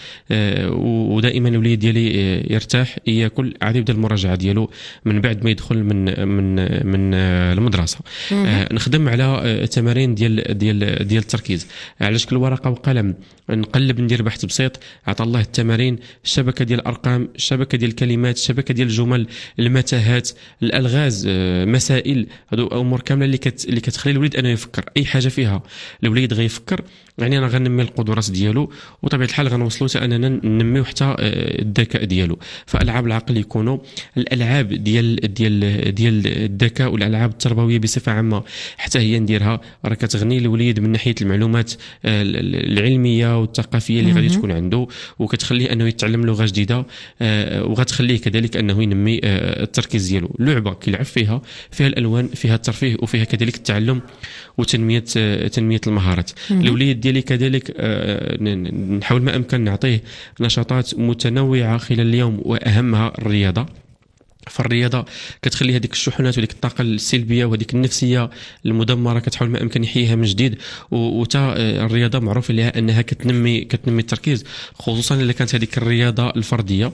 ودائما الوليد ديالي يرتاح ياكل عاد يبدا المراجعه ديالو من بعد ما يدخل من من من المدرسه. نخدم على تمارين ديال ديال ديال التركيز على شكل ورقه وقلم، نقلب ندير بحث بسيط، عطى الله التمارين، الشبكه ديال الارقام، الشبكه ديال الكلمات، الشبكه ديال الجمل، المتاهات، الالغاز، مسائل، هذو امور كامله اللي كت اللي كتخلي الوليد انه يفكر. اي حاجه فيها الوليد غيفكر يعني انا غنمي القدرات ديالو، وطبيعه الحال غنوصلوا حتى اننا ننميو حتى الذكاء ديالو. فالعاب العقل يكونوا الالعاب ديال ديال ديال الذكاء والالعاب التربويه بصفه عامه حتى هي نديرها، راه كتغني الوليد من ناحيه المعلومات العلميه والثقافيه اللي غادي تكون عنده، وكتخليه انه يتعلم لغه جديده، وغتخليه كذلك انه ينمي التركيز ديالو. لعبه كيلعب فيها فيها الالوان، فيها الترفيه، وفيها كذلك التعلم وتنميه تنميه المهارات. الوليد ديالي كذلك نحاول ما امكن نعطيه نشاطات متنوعه خلال اليوم، واهمها الرياضه. فالرياضه كتخلي هذيك الشحنات وديك الطاقه السلبيه وهذيك النفسيه المدمره كتحاول ما امكن يحييها من جديد. وتا الرياضه معروف لها انها كتنمي كتنمي التركيز، خصوصا اذا كانت هذيك الرياضه الفرديه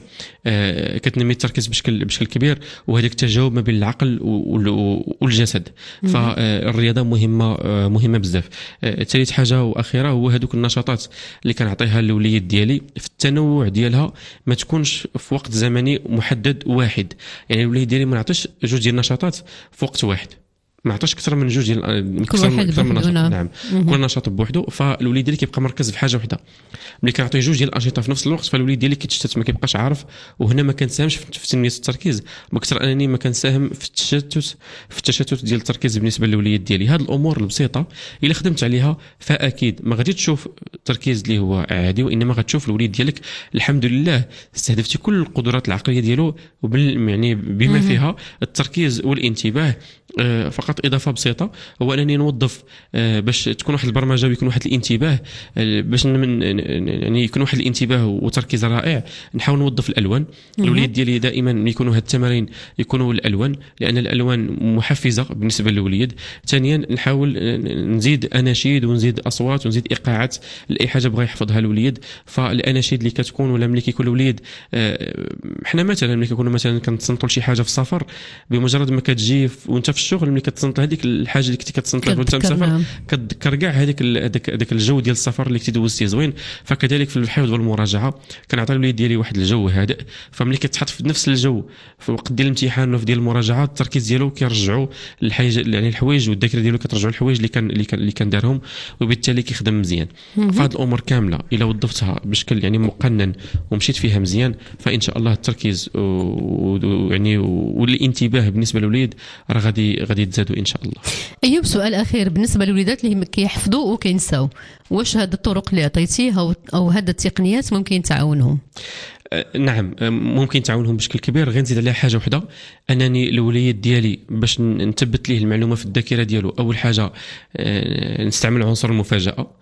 كتنمي التركيز بشكل بشكل كبير، وهذيك التجاوب ما بين العقل والجسد. فالرياضه مهمه مهمه بزاف. ثالث حاجه واخيره هو هذوك النشاطات اللي كنعطيها للوليد ديالي في التنوع ديالها، ما تكونش في وقت زمني محدد واحد. يعني الوليد ديالي ما نعطيش جوج ديال النشاطات في وقت واحد، ما عطاش اكثر من جوج ديال اكثر من نشاط. نعم كل نشاط بوحدو. فالوليد ديالي كيبقى مركز في حاجه وحده. ملي كنعطيه جوج ديال الانشطه في نفس الوقت فالوليد ديالي كيتشتت، ما كيبقاش عارف. وهنا ما كنساهمش في تنميه التركيز بكثر انني ما كنساهم في التشتت في التشتت ديال التركيز بالنسبه للوليد ديالي. هاد الامور البسيطه الا خدمت عليها فاكيد ما غادي تشوف التركيز اللي هو عادي، وانما غتشوف الوليد ديالك الحمد لله استهدفتي كل القدرات العقليه ديالو، وبال يعني بما فيها التركيز والانتباه. فقط اضافه بسيطه هو انني نوظف باش تكون واحد البرمجه ويكون واحد الانتباه، باش يعني يكون واحد الانتباه وتركيز رائع. نحاول نوظف الالوان. الوليد ديالي دائما يكونوا هاد التمارين يكونوا الالوان، لان الالوان محفزه بالنسبه للوليد. ثانيا نحاول نزيد اناشيد ونزيد اصوات ونزيد ايقاعات لاي حاجه بغى يحفظها الوليد. فالاناشيد اللي كتكون ولا ملي كيكون الوليد، حنا مثلا ملي كنكونوا مثلا كنتصنتوا لشي حاجه في السفر، بمجرد ما كتجي وانت في الشغل ملي كتصنت هذيك الحاجه اللي كنتي كتصنت وانت مسافر كتذكر كاع هذيك هذاك هذاك الجو ديال السفر اللي كنتي دوزتي زوين. فكذلك في الحفظ والمراجعه كنعطي الوليد ديالي واحد الجو هادئ، فملي كتحط في نفس الجو في وقت ديال الامتحان وفي ديال المراجعه التركيز ديالو كيرجعوا الحاجه يعني الحوايج والذاكره ديالو كترجعوا الحوايج اللي كان اللي كان اللي كان دارهم، وبالتالي كيخدم مزيان. فهاد الامور كامله الا وظفتها بشكل يعني مقنن ومشيت فيها مزيان فان شاء الله التركيز ويعني والانتباه بالنسبه للوليد راه غادي غادي يتزادوا ان شاء الله. ايوب سؤال اخير بالنسبه للوليدات اللي كيحفظوا وكينساو، واش هاد الطرق اللي عطيتيه او هاد التقنيات ممكن تعاونهم؟ نعم ممكن تعاونهم بشكل كبير. غير نزيد عليها حاجه وحده، انني الوليد ديالي باش نثبت ليه المعلومه في الذاكره ديالو اول حاجه نستعمل عنصر المفاجاه.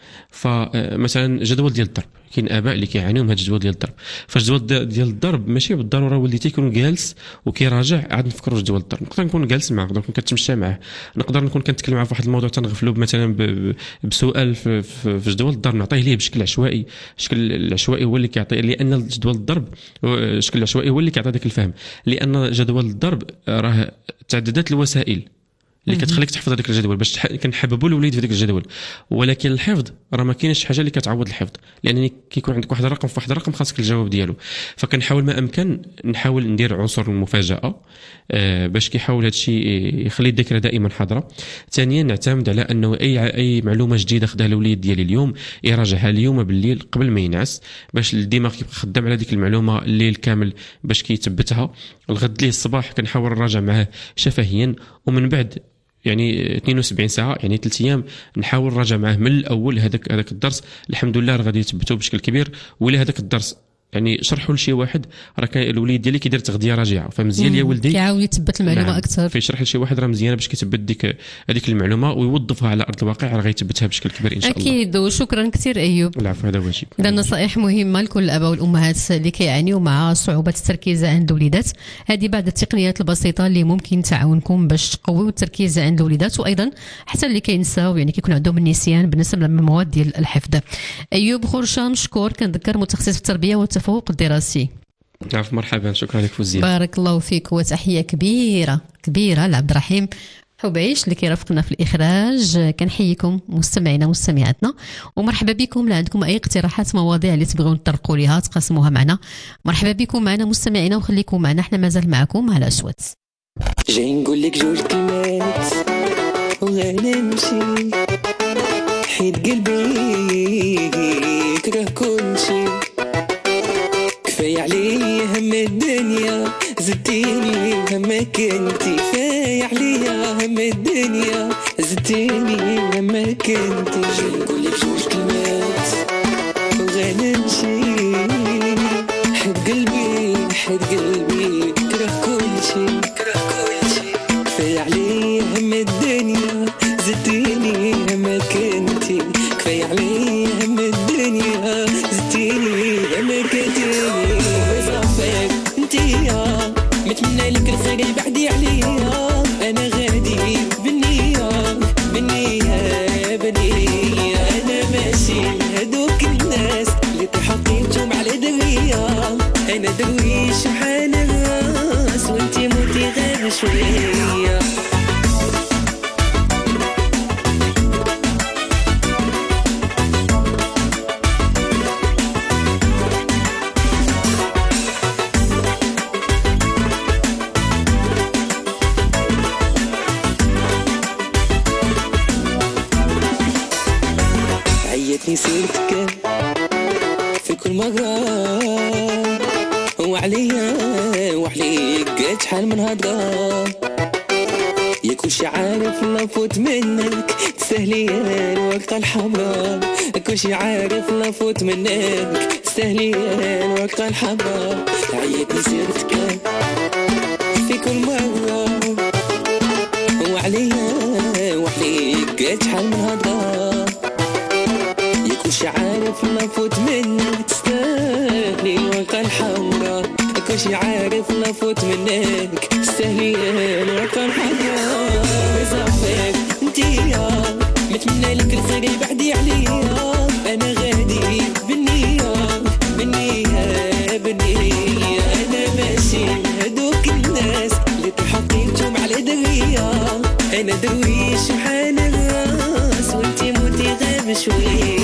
فمثلا جدول ديال الضرب، كاين اباء اللي كيعانيوا من هذا الجدول ديال الضرب. فالجدول ديال الضرب ماشي بالضروره وليدي يكون جالس وكيراجع عاد نفكروا جدول الضرب. نقدر نكون جالس معاه، نقدر نكون كنتمشى معاه، نقدر نكون كنتكلم معاه في واحد الموضوع تنغفلوا مثلا بسؤال في, في, في جدول الضرب نعطيه ليه بشكل عشوائي. الشكل العشوائي هو اللي كيعطي، لان جدول الضرب الشكل العشوائي هو اللي كيعطي داك الفهم. لان جدول الضرب راه تعددت الوسائل اللي كتخليك تحفظ هذاك الجدول باش تح... كنحببوا الوليد في هذاك الجدول. ولكن الحفظ راه ما كاينش حاجه اللي كتعوض الحفظ، لانني كيكون عندك واحد الرقم في واحد الرقم خاصك الجواب ديالو. فكنحاول ما امكن نحاول ندير عنصر المفاجاه آه باش كيحاول هذا الشيء يخلي الذاكره دائما حاضره. ثانيا نعتمد على انه اي اي معلومه جديده خداها الوليد ديالي اليوم يراجعها اليوم بالليل قبل ما ينعس، باش الدماغ يبقى خدام على ديك المعلومه الليل كامل باش كيثبتها. الغد ليه الصباح كنحاول نراجع معاه شفهيا، ومن بعد يعني اثنين وسبعين ساعه يعني ثلاث ايام نحاول نراجع معاه من الاول هذاك هذاك الدرس. الحمد لله راه غادي يثبتوا بشكل كبير. ولا هذاك الدرس يعني شرحوا لشي واحد راه كاين الوليد ديالي كيدير تغذيه راجعه، فمزيان يا ولدي كيعاود يثبت المعلومه نعم. اكثر في شرح لشي واحد راه مزيانه باش كيثبت ديك هذيك المعلومه ويوظفها على ارض الواقع، راه غيثبتها بشكل كبير ان شاء الله. اكيد. وشكرا كثير ايوب. العفو، هذا واجب. اذا نصائح مهمه لكل الاباء والامهات اللي كيعانيوا مع صعوبه التركيز عند الوليدات. هذه بعض التقنيات البسيطه اللي ممكن تعاونكم باش تقويوا التركيز عند الوليدات، وايضا حتى اللي كينساو يعني كيكون عندهم النسيان بالنسبه للمواد ديال الحفظ. ايوب خرشان مشكور، كنذكر متخصص في التربيه والتفوق الدراسي. عفوا، مرحبا، شكرا لك فوزيه. بارك الله فيك، وتحيه كبيره كبيره لعبد الرحيم حبيش اللي كيرافقنا في الاخراج. كنحييكم مستمعينا ومستمعاتنا، ومرحبا بكم. لا عندكم اي اقتراحات مواضيع اللي تبغون تطرقوا ليها تقسموها معنا، مرحبا بكم معنا مستمعينا، وخليكم معنا، احنا مازال معكم على أصوات. جاي نقول لك جوج كلمات وغنمشي، حيت قلبي كره كل شي، كفاية عليا هم الدنيا، زدتيني همك انتي، كفاية عليا هم الدنيا، زدتيني همك انتي. جاي نقول لك جوج كلمات وغنمشي، حيت قلبي حيت قلبي كره كل شي، كره كل شي، كفاية عليا هم الدنيا، زدتيني همك انتي، كفاية عليا هم الدنيا، زدتيني همك انتي. انتيا متمنى لك الخير بعدي عليا، انا غادي بالنية بالنية بالنية، انا ماشي هدوك الناس اللي تحقيتهم على درية، انا درويش وحان الراس وانتي موتي غير شوية. سيرتك في كل مرة، وعليا وعليك قد حال من هضرة، يا كل شي عارف لا فوت منك تستهلي الوقت الحمراء، كل شي عارف لا فوت منك تستهلي الوقت الحمراء. عيتني سيرتك في كل مرة، وعليا وعليك قد حال من هضرة، كلش عارف نفوت منك تستاهلي الورقة الحمراء، كلش عارف نفوت منك تستاهلي الورقة الحمراء. بزعفك انتيا متمنى لك الخير بعدي عليا، انا غادي بالنية بالنية بالنية، انا ماشي هدوك الناس اللي تحقيتهم على درية، انا درويش وحان الراس وانتي موتي غير شوية.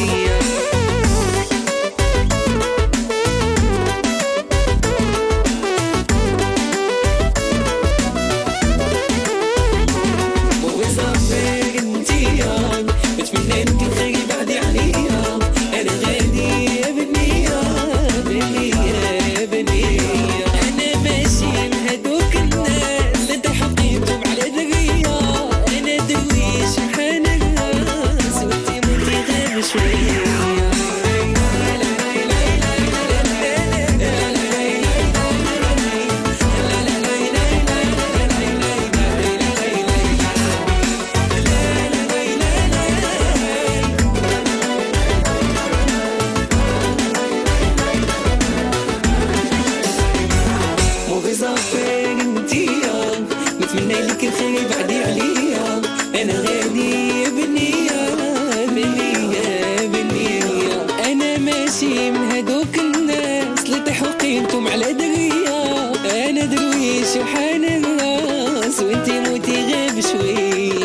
وحان الراس وانتي موتي غير بشوي.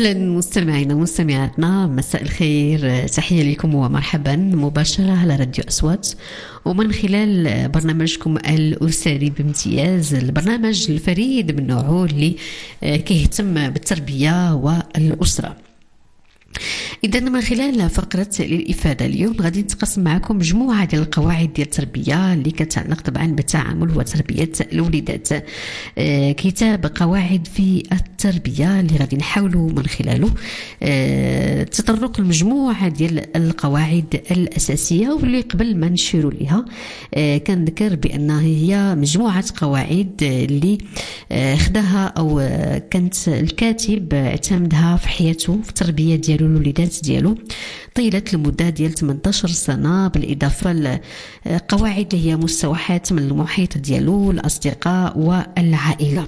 أهلا مستمعينا مستمعاتنا، مساء الخير، تحية لكم ومرحبا مباشرة على راديو أصوات ومن خلال برنامجكم الأسري بامتياز، البرنامج الفريد من نوعه اللي كيهتم بالتربية والأسرة. إذا من خلال فقرة الإفادة اليوم غادي نتقسم معكم مجموعة ديال القواعد ديال التربية اللي كتعلق طبعا بالتعامل وتربية الوليدات. آه كتاب قواعد في التربية اللي غادي نحاولوا من خلاله آه تطرق المجموعة ديال القواعد الأساسية، واللي قبل ما نشيروا لها آه كنذكر بأنها هي مجموعة قواعد اللي آه خداها أو آه كانت الكاتب اعتمدها في حياته في التربية ديالو الوليدات ديالو طيلة المدة ديال ثمانية عشر سنة، بالإضافة لقواعد اللي هي مستوحاة من المحيط ديالو، الأصدقاء والعائلة.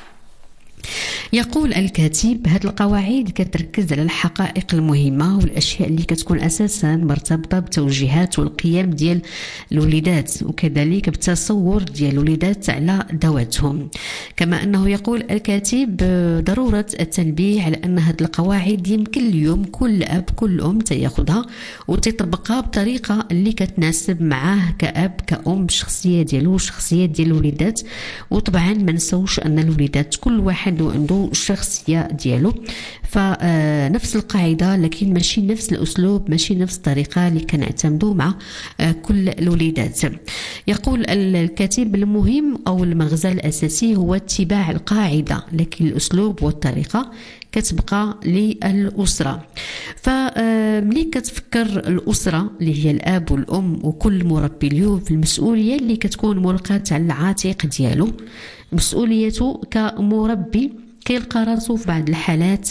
يقول الكاتب هذه القواعد كتركز على الحقائق المهمة والأشياء اللي كتكون أساسا مرتبطة بالتوجيهات والقيم ديال الوليدات، وكذلك بالتصور ديال الوليدات على ذواتهم. كما أنه يقول الكاتب ضرورة التنبيه على أن هذه القواعد يمكن اليوم كل أب كل أم تياخدها وتطبقها بطريقة اللي كتناسب معاه كأب كأم بالشخصية ديالو والشخصية ديال الوليدات. وطبعا ما نسوش أن الوليدات كل واحد عنده الشخصية ديالو، فنفس القاعدة لكن ماشي نفس الأسلوب، ماشي نفس الطريقة اللي كنعتمدوا مع كل الوليدات. يقول الكاتب المهم أو المغزى الأساسي هو اتباع القاعدة، لكن الأسلوب والطريقة كتبقى للأسرة. فملي كتفكر الأسرة اللي هي الأب والأم وكل مربي اليوم في المسؤولية اللي كتكون ملقاة على العاتق ديالو، مسؤوليته كمربي كيلقى راسو في بعض الحالات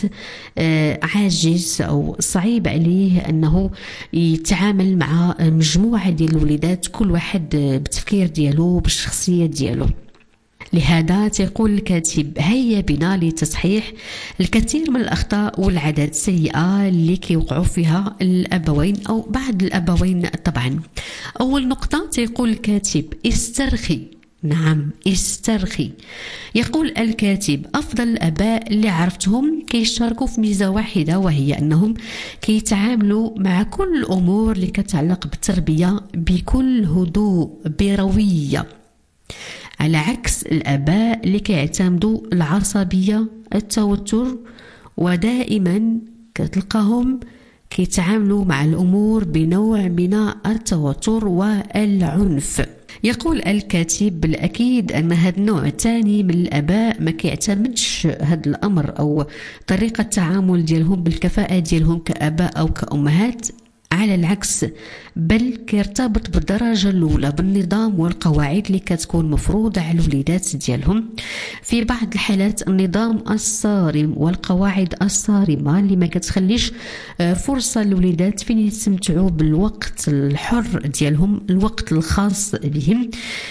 عاجز أو صعيب عليه أنه يتعامل مع مجموعة ديال الوليدات كل واحد بالتفكير ديالو بالشخصية ديالو. لهذا تقول الكاتب هيا بنا لتصحيح الكثير من الأخطاء والعادات السيئة اللي كيوقعوا فيها الأبوين أو بعض الأبوين. طبعا أول نقطة تقول الكاتب استرخي، نعم استرخي. يقول الكاتب أفضل الآباء اللي عرفتهم كيشاركوا في ميزة واحدة، وهي أنهم كيتعاملوا مع كل الأمور اللي كتعلق بالتربية بكل هدوء بروية، على عكس الآباء اللي كيعتمدوا العصبية التوتر، ودائما كتلقاهم كيتعاملوا مع الأمور بنوع من التوتر والعنف. يقول الكاتب بالأكيد أن هذا النوع الثاني من الآباء ما كيعتمدش هذا الأمر أو طريقة التعامل ديالهم بالكفاءة ديالهم كآباء أو كأمهات، على العكس بل كيرتبط بالدرجة الأولى بالنظام والقواعد اللي كتكون مفروضة على الوليدات ديالهم. في بعض الحالات النظام الصارم والقواعد الصارمة اللي ما كتخليش فرصة للوليدات فين يستمتعوا بالوقت الحر ديالهم، الوقت الخاص بهم.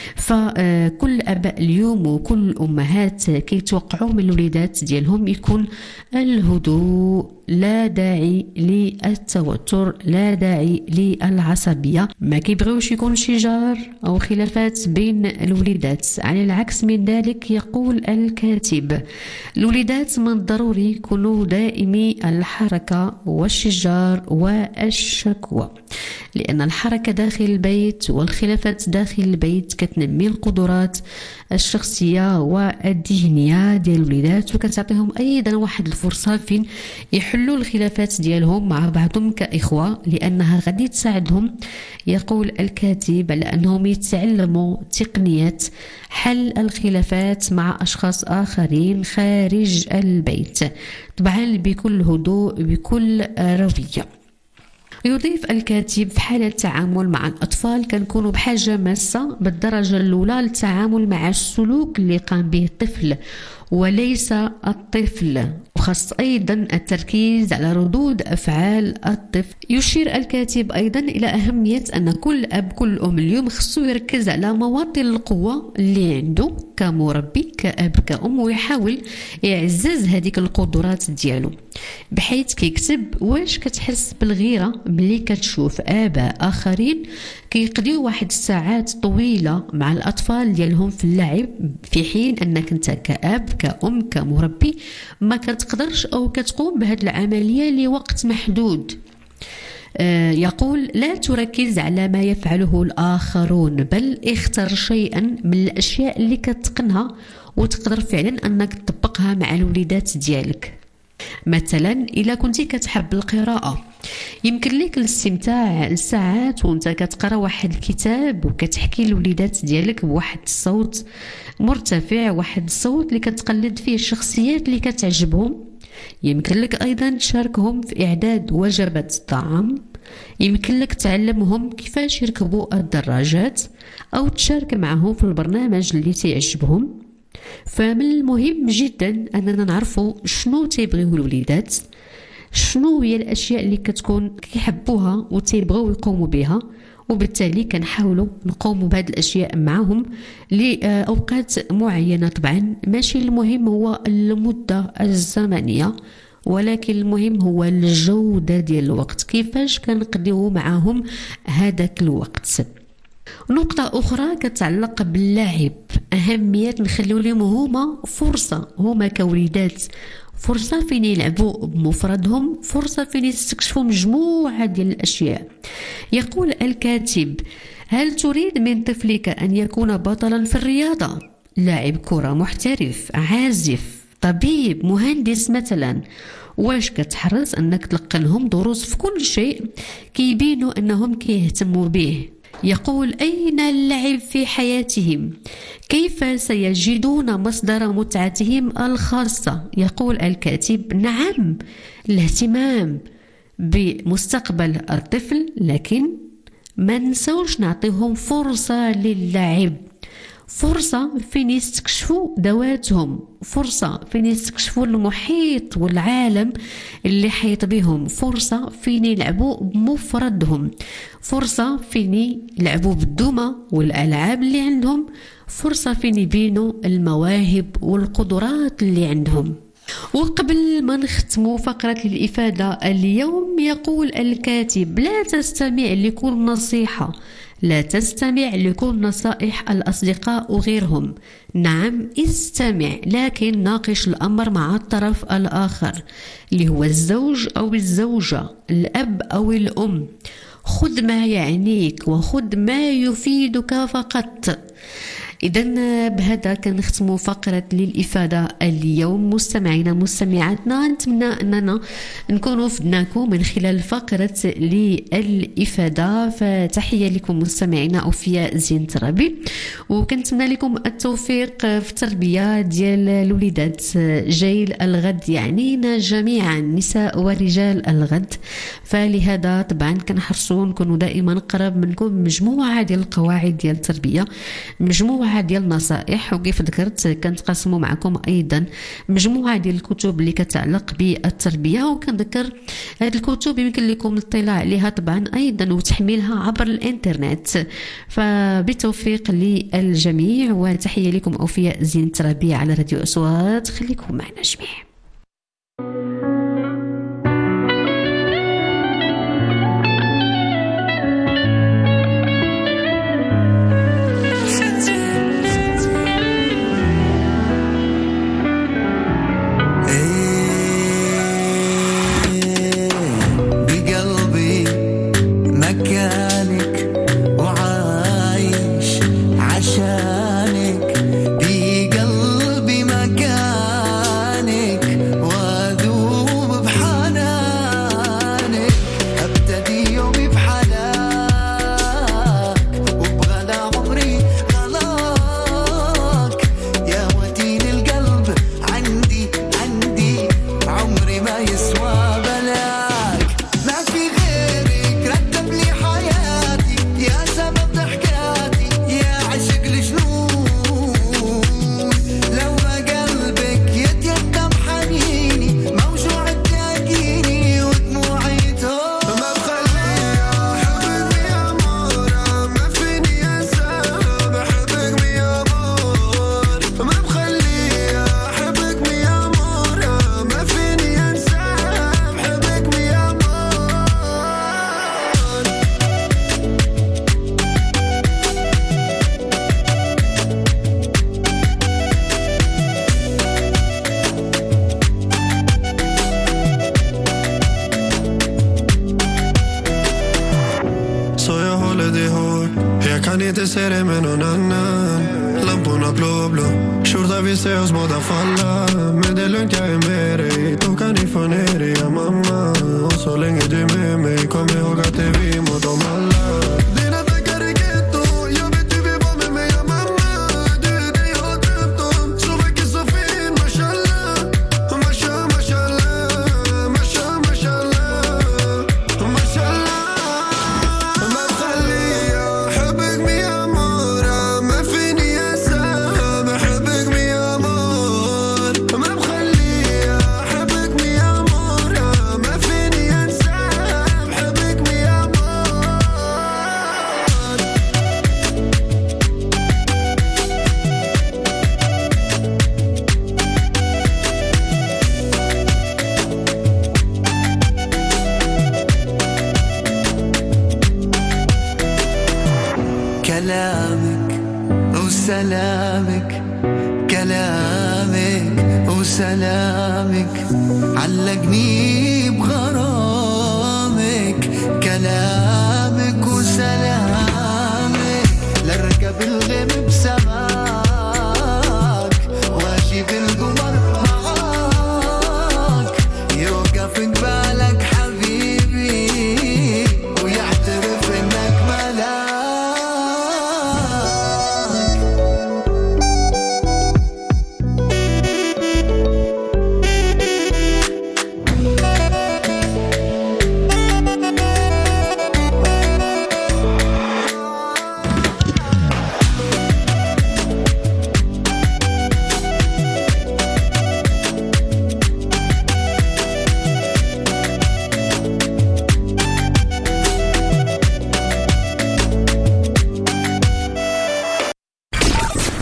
فكل أباء اليوم وكل الأمهات كيتوقعوا من الوليدات ديالهم يكون الهدوء، لا داعي للتوتر، لا داعي للعصبية، ما كيبغيوش يكون شجار أو خلافات بين الوليدات. على العكس من ذلك يقول الكاتب الوليدات من الضروري يكونوا دائمي الحركة والشجار والشكوى، لأن الحركة داخل البيت والخلافات داخل البيت كتنمي القدرات الشخصية والذهنية ديال الوليدات، وكتعطيهم أيضا واحد الفرصة فين يحلوا الخلافات ديالهم مع بعضهم كإخوة، لأنها غادي تساعدهم يقول الكاتب على أنهم يتعلموا تقنية حل الخلافات مع أشخاص آخرين خارج البيت، طبعا بكل هدوء بكل روية. يضيف الكاتب في حالة التعامل مع الأطفال كنكونوا بحاجة ماسة بالدرجة الأولى للتعامل مع السلوك اللي قام به الطفل وليس الطفل، وخاص أيضا التركيز على ردود أفعال الطفل. يشير الكاتب أيضا إلى أهمية أن كل أب كل أم اليوم خصو يركز على مواطن القوة اللي عنده كمربي كأب كأم، ويحاول يعزز هذيك القدرات ديالو، بحيث كيكتب واش كتحس بالغيرة ملي كتشوف آباء آخرين كيقضيو واحد الساعات طويلة مع الأطفال ديالهم في اللعب، في حين أنك أنت كأب كأم كمربي ما كتقدر كتقدرش أو كتقوم بهذه العملية لوقت محدود. يقول لا تركز على ما يفعله الآخرون، بل اختر شيئا من الأشياء اللي كتقنها وتقدر فعلا أنك تطبقها مع الوليدات ديالك. مثلا إلا كنتي كتحب القراءة، يمكن لك الاستمتاع لساعات وانت كتقرا واحد الكتاب وكتحكي للوليدات ديالك بواحد الصوت مرتفع، واحد الصوت اللي كتقلد فيه الشخصيات اللي كتعجبهم. يمكن لك أيضا تشاركهم في إعداد وجبات الطعام، يمكن لك تعلمهم كيفاش يركبوا الدراجات أو تشارك معهم في البرنامج اللي تيعجبهم. فمن المهم جدا أننا نعرفوا شنو تيبغيو الوليدات، شنو هي الأشياء اللي كتكون كيحبوها وتيبغيو يقوموا بها، وبالتالي كنحاولوا نقوموا بهذه الأشياء معهم لأوقات معينة. طبعا ماشي المهم هو المدة الزمنية، ولكن المهم هو الجودة ديال الوقت، كيفاش كنقضيو معهم هذاك الوقت. نقطة أخرى كتعلق باللعب، أهمية نخليو لهم هما فرصة، هما كوليدات فرصة فين يلعبوا بمفردهم، فرصة فين يستكشفوا مجموعة ديال الأشياء. يقول الكاتب: هل تريد من طفلك أن يكون بطلا في الرياضة، لاعب كرة محترف، عازف، طبيب، مهندس مثلا؟ واش كتحرص أنك تلقنهم دروس في كل شيء كيبينوا أنهم كيهتموا به؟ يقول: أين اللعب في حياتهم؟ كيف سيجدون مصدر متعتهم الخاصة؟ يقول الكاتب: نعم، الاهتمام بمستقبل الطفل، لكن ما نسوش نعطيهم فرصة للعب، فرصة فين يستكشفوا ذواتهم، فرصة فين يستكشفوا المحيط والعالم اللي حيط بهم، فرصة فين يلعبوا بمفردهم، فرصة فين يلعبوا بالدمى والألعاب اللي عندهم، فرصة فين يبينوا المواهب والقدرات اللي عندهم. وقبل ما نختموا فقرة الإفادة اليوم، يقول الكاتب: لا تستمع لكل نصيحة، لا تستمع لكل نصائح الأصدقاء وغيرهم. نعم استمع، لكن ناقش الأمر مع الطرف الآخر اللي هو الزوج أو الزوجة، الأب أو الأم. خذ ما يعنيك وخذ ما يفيدك فقط. إذا بهذا كنختموا فقرة للإفادة اليوم. مستمعينا مستمعاتنا، نتمنى أننا نكونوا فدناكم من خلال فقرة للإفادة. فتحية لكم مستمعينا أوفياء زين ترابي، وكنتمنى لكم التوفيق في التربية ديال الوليدات جيل الغد، يعني جميعا نساء ورجال الغد. فلهذا طبعا كنحرصوا نكونوا دائما قرب منكم مجموعة ديال القواعد ديال التربية، مجموعة ديال النصائح، وكيف ذكرت كنتقاسموا معكم ايضا مجموعه ديال الكتب اللي كتعلق بالتربيه. وكنذكر هذه الكتب يمكن لكم الاطلاع عليها طبعا ايضا وتحميلها عبر الانترنت. فبالتوفيق للجميع، وتحيه لكم اوفياء زين ترابيه على راديو اصوات. خليكم معنا جميعا. عشانك بقلبي مكانك inte ser dig med någon annan. Lamporna blå blå, skjorta vi ser oss båda falla. Men det är lugnt, jag är med dig, då kan ni få ner dig, ja mamma. Och så länge du är med mig, kom ihåg att det är vi mot dem alla. Dina tankar är ghetto, jag vet du vill vara med mig, ja mamma. Du är det jag har drömt om, så vacker så fin, mashallah. Mashallah, mashallah, mashallah, mashallah, mashallah. ما تخلي حبك مي أمورة ما فيني أنسى بحبك مي أمور. ما بخلي حبك مي أمورة ما فيني أنسى بحبك مي أمور. كلامك وسلامك كلامك وسلامك علقني بغرامك. كلامك وسلامك لاركب الغيم